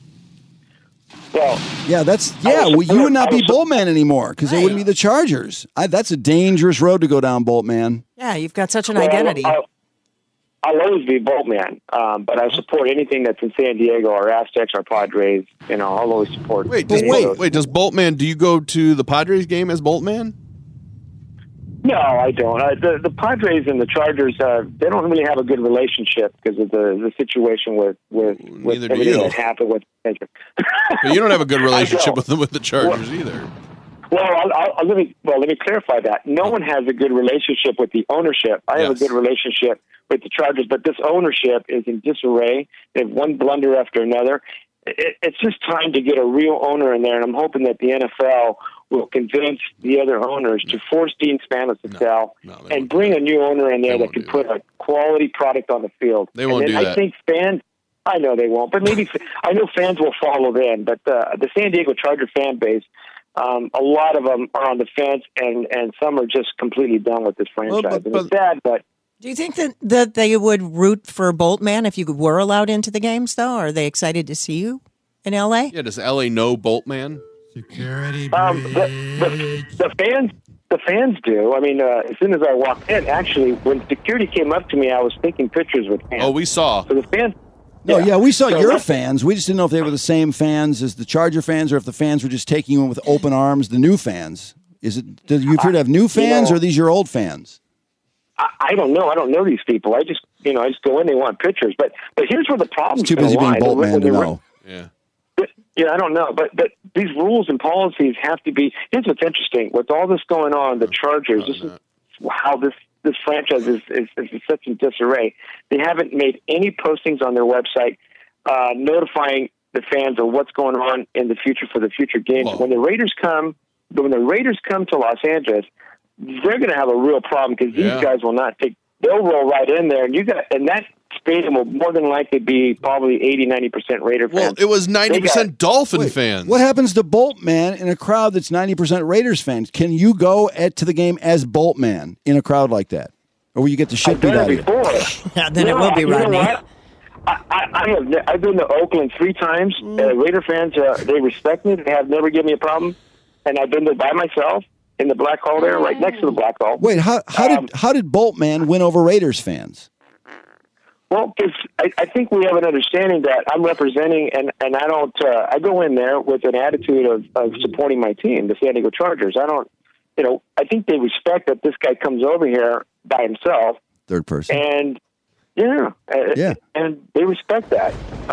Well, you would not be Boltman anymore because it wouldn't be the Chargers. That's a dangerous road to go down, Boltman. Yeah, you've got such an identity. I'll always be Boltman, but I support anything that's in San Diego or Aztecs or Padres. I'll always support. Wait, does Boltman? Do you go to the Padres game as Boltman? No, I don't. The Padres and the Chargers, they don't really have a good relationship because of the situation with everything that happened with. But you don't have a good relationship with the Chargers either. Well, let me clarify that. No one has a good relationship with the ownership. I have a good relationship with the Chargers, but this ownership is in disarray. They have one blunder after another. It's just time to get a real owner in there, and I'm hoping that the NFL will convince the other owners to force Dean Spanos to sell and bring a new owner in there that can put a quality product on the field. They won't do that. I think fans, I know they won't, but maybe I know fans will follow then. But the San Diego Charger fan base, a lot of them are on the fence, and some are just completely done with this franchise. And it's sad, but. Do you think that they would root for Boltman if you were allowed into the games, though? Are they excited to see you in L.A.? Yeah, does L.A. know Boltman? Security the fans do. I mean, as soon as I walked in, actually, when security came up to me, I was taking pictures with fans. Oh, we saw. So the fans... No, we saw your fans. We just didn't know if they were the same fans as the Charger fans or if the fans were just taking you in with open arms, the new fans. Do you appear to have new fans or are these your old fans? I don't know. I don't know these people. I just go in. They want pictures, but here's where the problem's too busy being Boltman to know. Yeah, I don't know, but these rules and policies have to be. Here's what's interesting: with all this going on, the Chargers. This is how this franchise is such in disarray. They haven't made any postings on their website notifying the fans of what's going on in the future for the future games. When the Raiders come to Los Angeles, they're going to have a real problem because these guys will not take. They'll roll right in there, and that stadium will more than likely be probably 80-90% Raider fans. Well, it was 90% Dolphin fans. What happens to Boltman in a crowd that's 90% Raiders fans? Can you go to the game as Boltman in a crowd like that, or will you get the shit beat out of you? Then it will be Rodney. I've been to Oakland 3 times. Raider fans, they respect me. They have never given me a problem, and I've been there by myself. In the Black Hall there, right next to the Black Hall. Wait, how did Boltman win over Raiders fans? Well, because I think we have an understanding that I'm representing, and I don't. I go in there with an attitude of supporting my team, the San Diego Chargers. I don't. I think they respect that this guy comes over here by himself, third person, and and they respect that.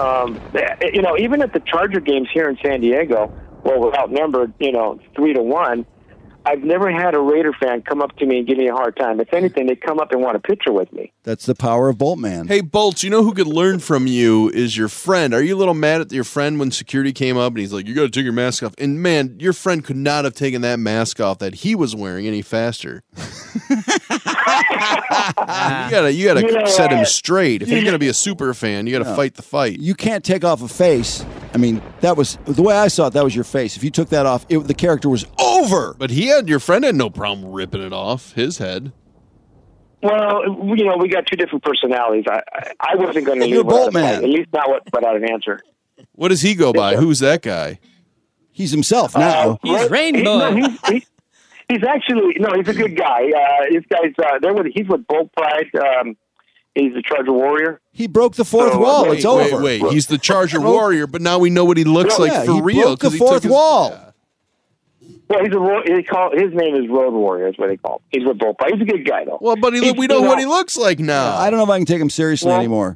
Even at the Charger games here in San Diego, we're outnumbered, 3-1. I've never had a Raider fan come up to me and give me a hard time. If anything, they come up and want a picture with me. That's the power of Boltman. Hey, Bolts, you know who could learn from you is your friend. Are you a little mad at your friend when security came up and he's like, you got to take your mask off? And, man, your friend could not have taken that mask off that he was wearing any faster. You gotta set him straight. If you're gonna be a super fan, you gotta fight the fight. You can't take off a face. I mean, that was the way I saw it. That was your face. If you took that off, the character was over. But your friend had no problem ripping it off his head. Well, we got two different personalities. I wasn't going to You're leave without Boltman. at least not without an answer. What does he go by? Who's that guy? He's himself now. He's Rainbow. He's actually he's a good guy. This guy's he's with Bolt Pride. He's the Charger Warrior. He broke the fourth wall. It's over. Wait. He's the Charger Warrior, but now we know what he looks like for he real. Broke the fourth wall. Well, his name is Road Warrior. That's what they call him. He's with Bolt Pride. He's a good guy, though. Well, but we know what he looks like now. I don't know if I can take him seriously anymore.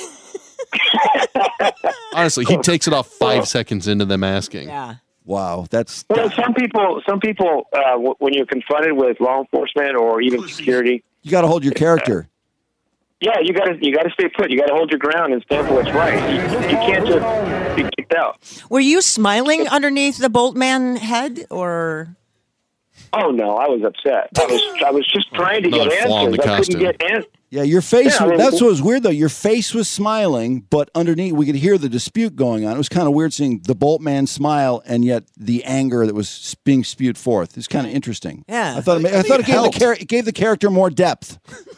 Honestly, he takes it off 5 seconds into them asking. Yeah. Wow, that's some people. When you're confronted with law enforcement or even security, you got to hold your character. Yeah, you got to stay put. You got to hold your ground and stand for what's right. You can't just be kicked out. Were you smiling underneath the Boltman head, or? Oh no, I was upset. I was just trying to Another get flaw in answers. the I couldn't costume. get answers. Yeah, your face. Yeah, That's what was weird, though. Your face was smiling, but underneath, we could hear the dispute going on. It was kind of weird seeing the Boltman smile and yet the anger that was being spewed forth. It's kind of interesting. Yeah, I thought it gave the character more depth.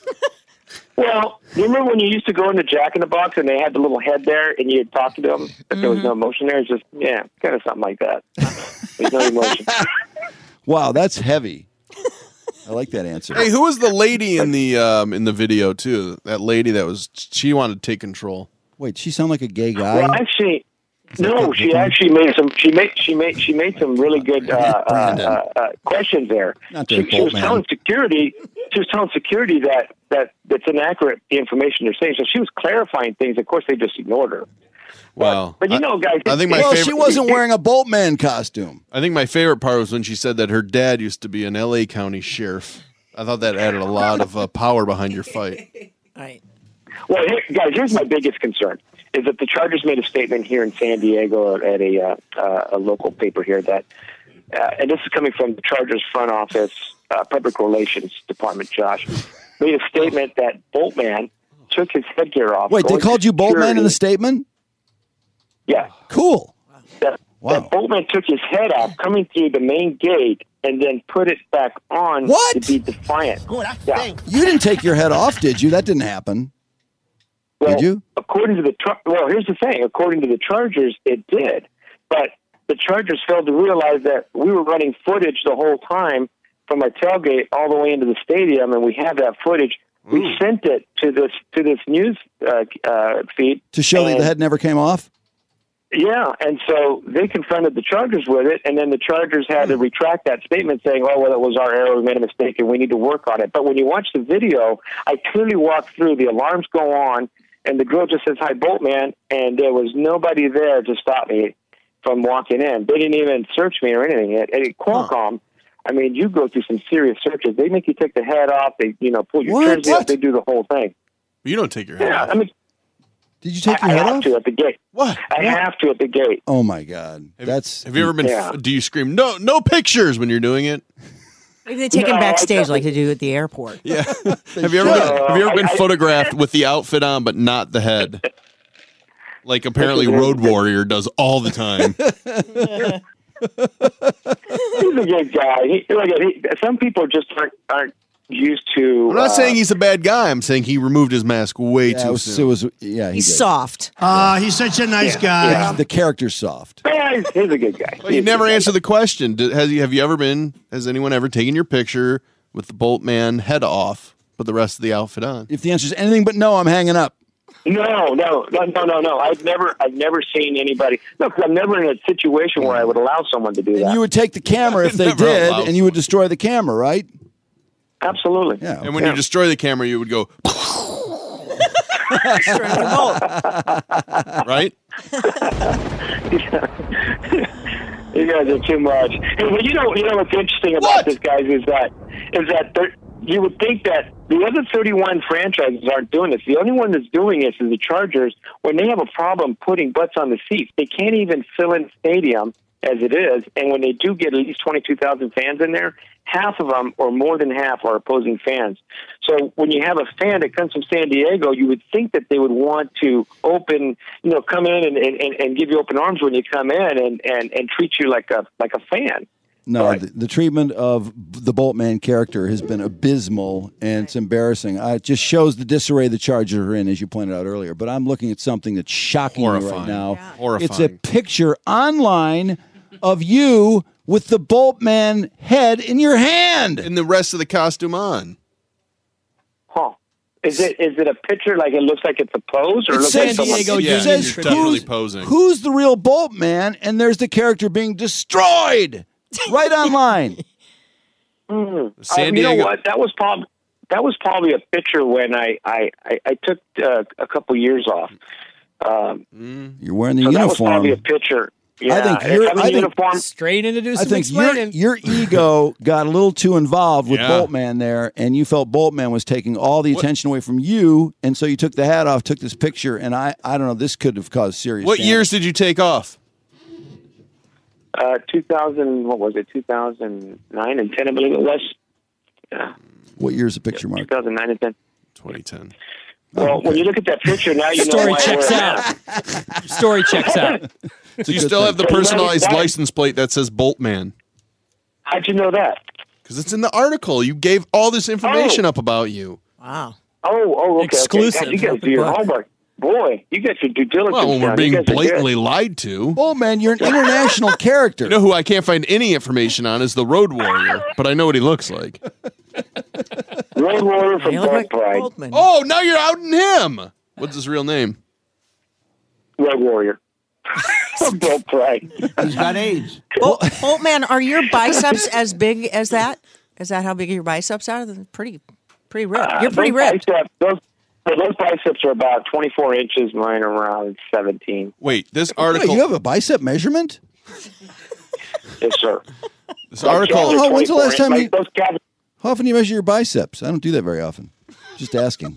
Well, you remember when you used to go into Jack in the Box and they had the little head there and you'd talk to them, but there was no emotion there? It's just, kind of something like that. There's no emotion. Wow, that's heavy. I like that answer. Hey, who was the lady in the video too? That lady she wanted to take control. Wait, she sound like a gay guy? Well, actually, no. She actually made some. She made some really good questions there. She was telling security. She was telling security that's inaccurate, the information they're saying. So she was clarifying things. Of course, they just ignored her. Wow. But guys. I think she wasn't wearing a Boltman costume. I think my favorite part was when she said that her dad used to be an L.A. County sheriff. I thought that added a lot of power behind your fight. Right. Well, guys, here's my biggest concern: is that the Chargers made a statement here in San Diego at a local paper here that, and this is coming from the Chargers front office, public relations department. Josh made a statement that Boltman took his headgear off. Wait, they called you Boltman in the statement? Yeah. Cool. That Boltman took his head off coming through the main gate and then put it back on to be defiant. You didn't take your head off, did you? That didn't happen. Well, did you? According to here's the thing. According to the Chargers, it did. But the Chargers failed to realize that we were running footage the whole time from our tailgate all the way into the stadium, and we have that footage. We sent it to this news feed To show that the head never came off? Yeah, and so they confronted the Chargers with it, and then the Chargers had to retract that statement saying, oh, well, it was our error, we made a mistake, and we need to work on it. But when you watch the video, I clearly walk through, the alarms go on, and the girl just says, hi, Boltman, and there was nobody there to stop me from walking in. They didn't even search me or anything. At Qualcomm, I mean, you go through some serious searches. They make you take the head off, they pull your jersey up, they do the whole thing. You don't take your head off. I mean, did you take your head off? I have to at the gate. What? I have to at the gate. Oh my God! Have you ever been? Do you scream no pictures when you're doing it? Maybe they take him backstage like they do at the airport. Yeah. Have you ever been photographed with the outfit on but not the head? Like apparently Road Warrior does all the time. He's a good guy. Some people just aren't used to. I'm not saying he's a bad guy. I'm saying he removed his mask way too soon. He's soft. He's such a nice guy. Yeah, the character's soft. Yeah, he's a good guy. Well, you never answered the question. Has anyone ever taken your picture with the Boltman head off, but the rest of the outfit on? If the answer is anything but no, I'm hanging up. No. I've never seen anybody. No, because I'm never in a situation where I would allow someone to do that. And you would take the camera if they did, and you would destroy the camera, right? Absolutely. Yeah. And when you destroy the camera, you would go. Right? You guys are too much. Hey, well, you know what's interesting about this, guys, is that you would think that the other 31 franchises aren't doing this. The only one that's doing this is the Chargers. When they have a problem putting butts on the seats, they can't even fill in stadium as it is. And when they do get at least 22,000 fans in there, half of them, or more than half, are opposing fans. So when you have a fan that comes from San Diego, you would think that they would want to come in and give you open arms when you come in and treat you like a fan. No, the treatment of the Boltman character has been abysmal, and it's embarrassing. It just shows the disarray the Chargers are in, as you pointed out earlier. But I'm looking at something that's shocking me right now. Yeah. Horrifying. It's a picture online of you with the Boltman head in your hand. And the rest of the costume on. Huh. Is it a picture like it looks like it's a pose? Or It looks says, like Yeah, says you're definitely posing. Who's the real Boltman? And there's the character being destroyed right online. San you know Diego- what? That was probably a picture when I took a couple years off. You're wearing the so uniform. That was probably a picture. Yeah, uniform. Straight in to do I some think explaining. your ego got a little too involved with Yeah. Boltman there, and you felt Boltman was taking all the attention away from you, and so you took the hat off, took this picture, and I don't know, this could have caused serious What damage. years did you take off? 2000. What was it? 2009 and 10, I believe it was. Yeah, What year's the picture, Mark? 2009 and 10. 2010. Well, when you look at that picture now, you know Story why checks we're out. Story checks out. So you still have the personalized license plate that says Boltman. How'd you know that? Because it's in the article. You gave all this information up about you. Wow. Oh, okay. Exclusive. Okay. God, you guys do your homework. Boy, you got your due diligence. Well, when we're down. being You guys are good. blatantly lied to. Boltman, you're an international character. You know who I can't find any information on is the Road Warrior, but I know what he looks like. Road Warrior from You look like Pride. Boltman. Oh, now you're outing him. What's his real name? Road Warrior. Bolt Pride. He's got AIDS. Boltman, are your biceps as big as that? Is that how big your biceps are? They're pretty ripped. You're pretty ripped. Those biceps are about 24 inches. Mine are around 17. Wait, this article. Wait, you have a bicep measurement? Yes, sir. This article. Oh, when's the last time you? Those calves. How often do you measure your biceps? I don't do that very often. Just asking.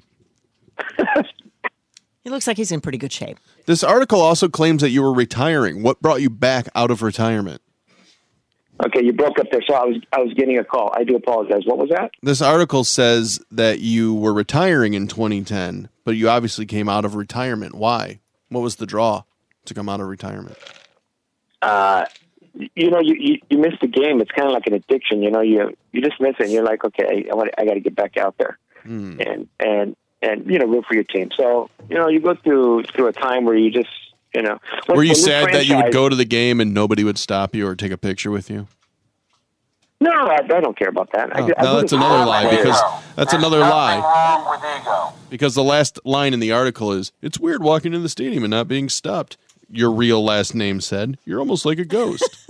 He looks like he's in pretty good shape. This article also claims that you were retiring. What brought you back out of retirement? Okay, you broke up there, so I was getting a call. I do apologize. What was that? This article says that you were retiring in 2010, but you obviously came out of retirement. Why? What was the draw to come out of retirement? You miss the game. It's kind of like an addiction. You know, you just miss it. And you're like, okay, I got to get back out there and root for your team. So you go through a time where you just Were you sad that you would go to the game and nobody would stop you or take a picture with you? No, I don't care about that. No, that's another lie because that's another lie. Because the last line in the article is, "It's weird walking in the stadium and not being stopped." Your real last name said, "You're almost like a ghost."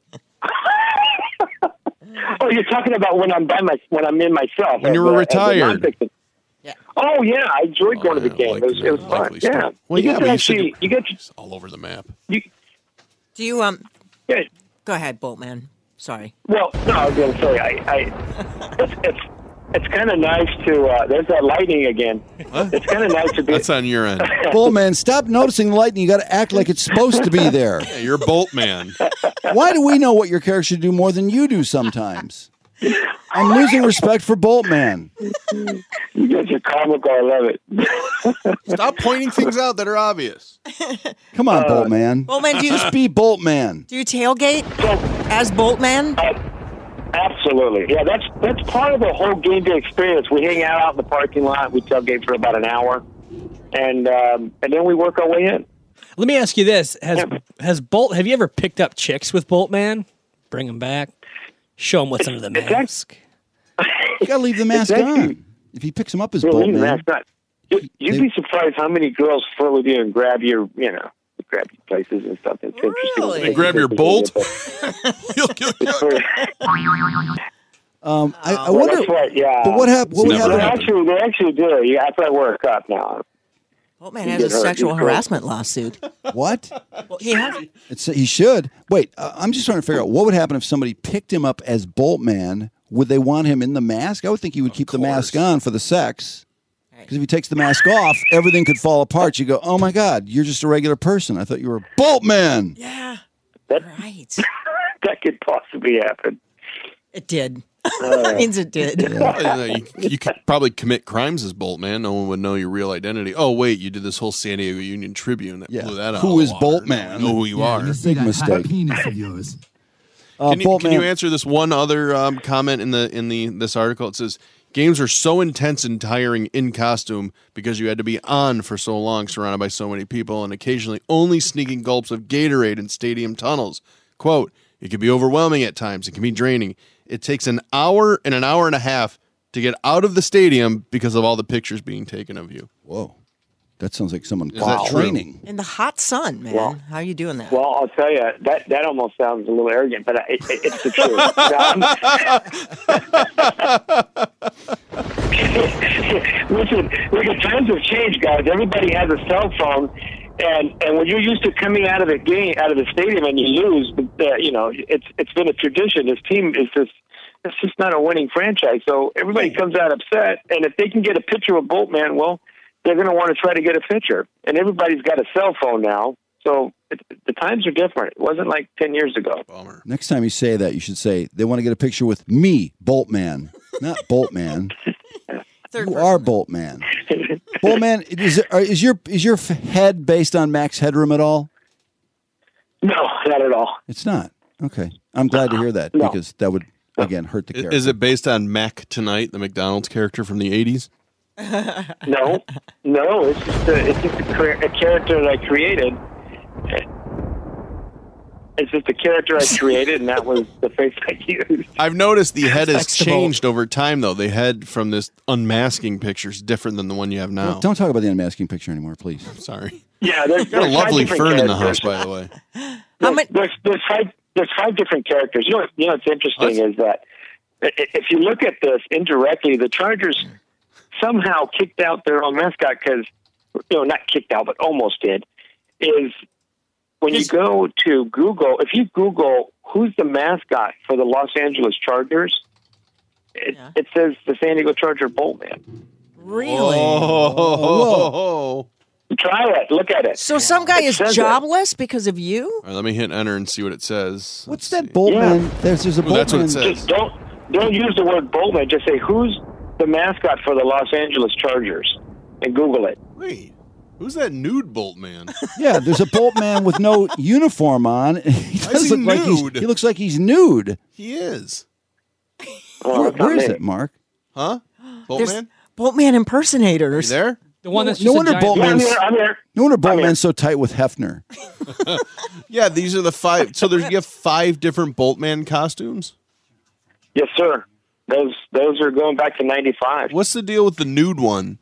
Oh, you're talking about when I'm in myself. When you were retired. Oh yeah, I enjoyed going to the game. It was fun. Yeah. Well, you get all over the map. Do you Go ahead, Boltman. Sorry. Well, no, I was going to say it's kind of nice to. There's that lightning again. Huh? It's kind of nice to be. That's on your end. Boltman, stop noticing the lightning. You got to act like it's supposed to be there. Yeah, you're Boltman. Why do we know what your character should do more than you do sometimes? I'm losing respect for Boltman. You guys are comical. I love it. Stop pointing things out that are obvious. Come on, Boltman. Boltman, just be Boltman. Do you tailgate as Boltman? Absolutely. Yeah, that's part of the whole game day experience. We hang out in the parking lot. We tailgate for about an hour, and then we work our way in. Let me ask you this: Have you ever picked up chicks with Boltman? Bring them back. Show them what's under the mask. You got to leave the mask on. If he picks him up as Boltman. You'd be surprised how many girls flirt with you and grab your places and stuff. It's interesting. They grab your bolt? I wonder. That's right, yeah. But what happened? What would happen? They actually do. Yeah, after I wear a cup now. Boltman has a sexual harassment lawsuit. What? Well, he has. He should. Wait, I'm just trying to figure out what would happen if somebody picked him up as Boltman. Would they want him in the mask? I would think he would keep the mask on for the sex. Because if he takes the mask off, everything could fall apart. You go, oh my God, you're just a regular person. I thought you were Boltman. Yeah. Right. That could possibly happen. It did. Means it did. You could probably commit crimes as Boltman. No one would know your real identity. Oh, wait, you did this whole San Diego Union Tribune that blew that out. Who is Boltman? Boltman? Know who you are. Big mistake. Penis of yours. Can you answer this one other comment in this article? It says games are so intense and tiring in costume because you had to be on for so long, surrounded by so many people, and occasionally only sneaking gulps of Gatorade in stadium tunnels. Quote, it can be overwhelming at times. It can be draining. It takes an hour and a half to get out of the stadium because of all the pictures being taken of you. Whoa. That sounds like someone that training. In the hot sun, man. Well, how are you doing that? Well, I'll tell you, that almost sounds a little arrogant, but it's the truth. Listen, times have changed, guys. Everybody has a cell phone, and when you're used to coming out of the game, out of the stadium, and you lose, it's been a tradition. This team is just. It's just not a winning franchise. So everybody comes out upset, and if they can get a picture of Boltman, well, they're going to want to try to get a picture. And everybody's got a cell phone now, so the times are different. It wasn't like 10 years ago. Bummer. Next time you say that, you should say, they want to get a picture with me, Boltman, not Boltman. You are Boltman. Boltman, is your head based on Max Headroom at all? No, not at all. It's not. Okay. I'm glad to hear that because that would, again, hurt the character. Is it based on Mac Tonight, the McDonald's character from the 80s? No, it's just a character that I created. It's just a character I created, and that was the face I used. I've noticed the head has changed over time, though. The head from this unmasking picture is different than the one you have now. Well, don't talk about the unmasking picture anymore, please. Sorry. Yeah, there's got a lovely fern in the house, characters. by the way. There's five different characters. You know what's interesting is that if you look at this indirectly, the Chargers somehow kicked out their own mascot because, not kicked out, but almost did, is when you go to Google, if you Google who's the mascot for the Los Angeles Chargers, it says the San Diego Charger Boltman. Really? Whoa. Try it. Look at it. So some guy is jobless because of you? All right, let me hit enter and see what it says. What's that Boltman? Yeah. There's a Boltman. That's what it says. Just don't use the word Boltman. Just say, who's the mascot for the Los Angeles Chargers? And Google it. Wait. Who's that nude Boltman? Yeah, there's a Boltman with no uniform on. He does look like he looks like he's nude. He is. Where is it, Mark? Huh? There's Boltman? Boltman impersonators. You there? The one that's no just wonder a giant Boltman's. I'm here. No wonder Boltman's so tight with Hefner. Yeah, these are the 5. So you have 5 different Boltman costumes? Yes, sir. Those are going back to 95. What's the deal with the nude one?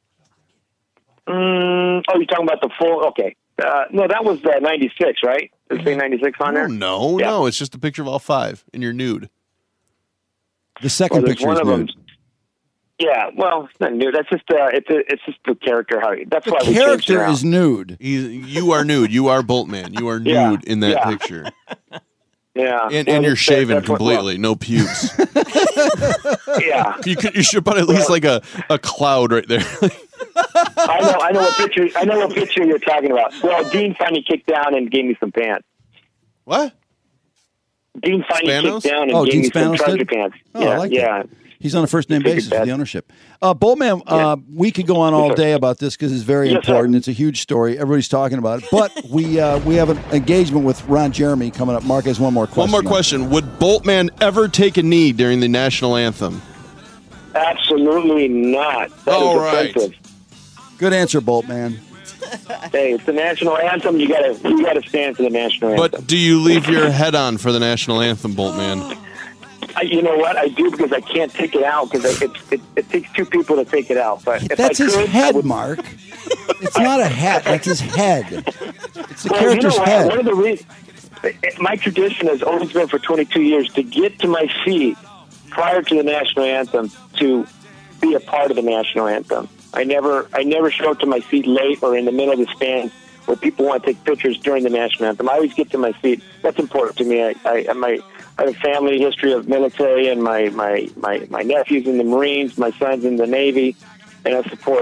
You're talking about the full? Okay. No, that was 96, right? Does it say 96 on there? No, it's just a picture of all 5, and you're nude. The second there's picture one is of nude. them. Yeah, well, it's not nude. That's just it's just the character. That's The why we changed it character around. is nude. You are nude. You are Boltman. You are nude in that picture. Yeah, And you're shaven completely. No pubes. Yeah. You should put at least like a cloud right there. I know what picture you're talking about. Well, Dean finally kicked down and gave me some pants. What? Dean finally Spanos? kicked down and Oh, gave Dean me some Spanos Charger did? pants. Oh, I like yeah. that. He's on a first-name Figured basis with that. the ownership. Boltman, we could go on all day about this because it's very Yes, sir. important. It's a huge story. Everybody's talking about it. But we have an engagement with Ron Jeremy coming up. Mark has one more question. One more question. Would Boltman ever take a knee during the national anthem? Absolutely not. That All is right. offensive. Good answer, Boltman. Hey, it's the national anthem. You gotta stand for the national anthem. But do you leave your head on for the national anthem, Boltman? You know what? I do because I can't take it out because it takes 2 people to take it out. But if That's I his could, I head, would. Mark. It's not a hat. That's his head. It's the Well, character's you know what? head. One of the reasons, my tradition has always been for 22 years to get to my seat prior to the national anthem to be a part of the national anthem. I never show up to my seat late or in the middle of the stand where people want to take pictures during the national anthem. I always get to my seat. That's important to me. I have a family history of military, and my nephew's in the Marines, my son's in the Navy, and I support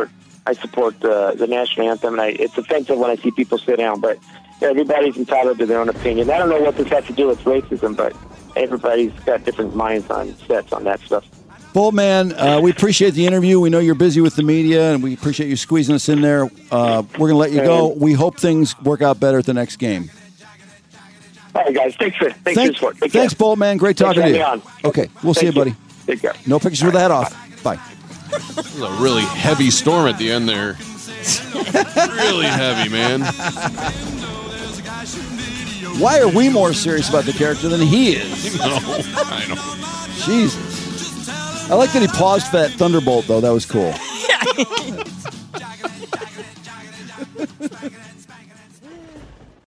I support the national anthem, and it's offensive when I see people sit down, but everybody's entitled to their own opinion. I don't know what this has to do with racism, but everybody's got different minds on sets on that stuff. Boltman, we appreciate the interview. We know you're busy with the media, and we appreciate you squeezing us in there. We're going to let you go. We hope things work out better at the next game. All right, guys. Thanks for the support. Thanks, Boltman. Great talking to you. Okay, we'll see you, buddy. Take care. No pictures with the hat off. Bye. This is a really heavy storm at the end there. Really heavy, man. Why are we more serious about the character than he is? No, I know. Jesus. I like that he paused for that thunderbolt, though. That was cool.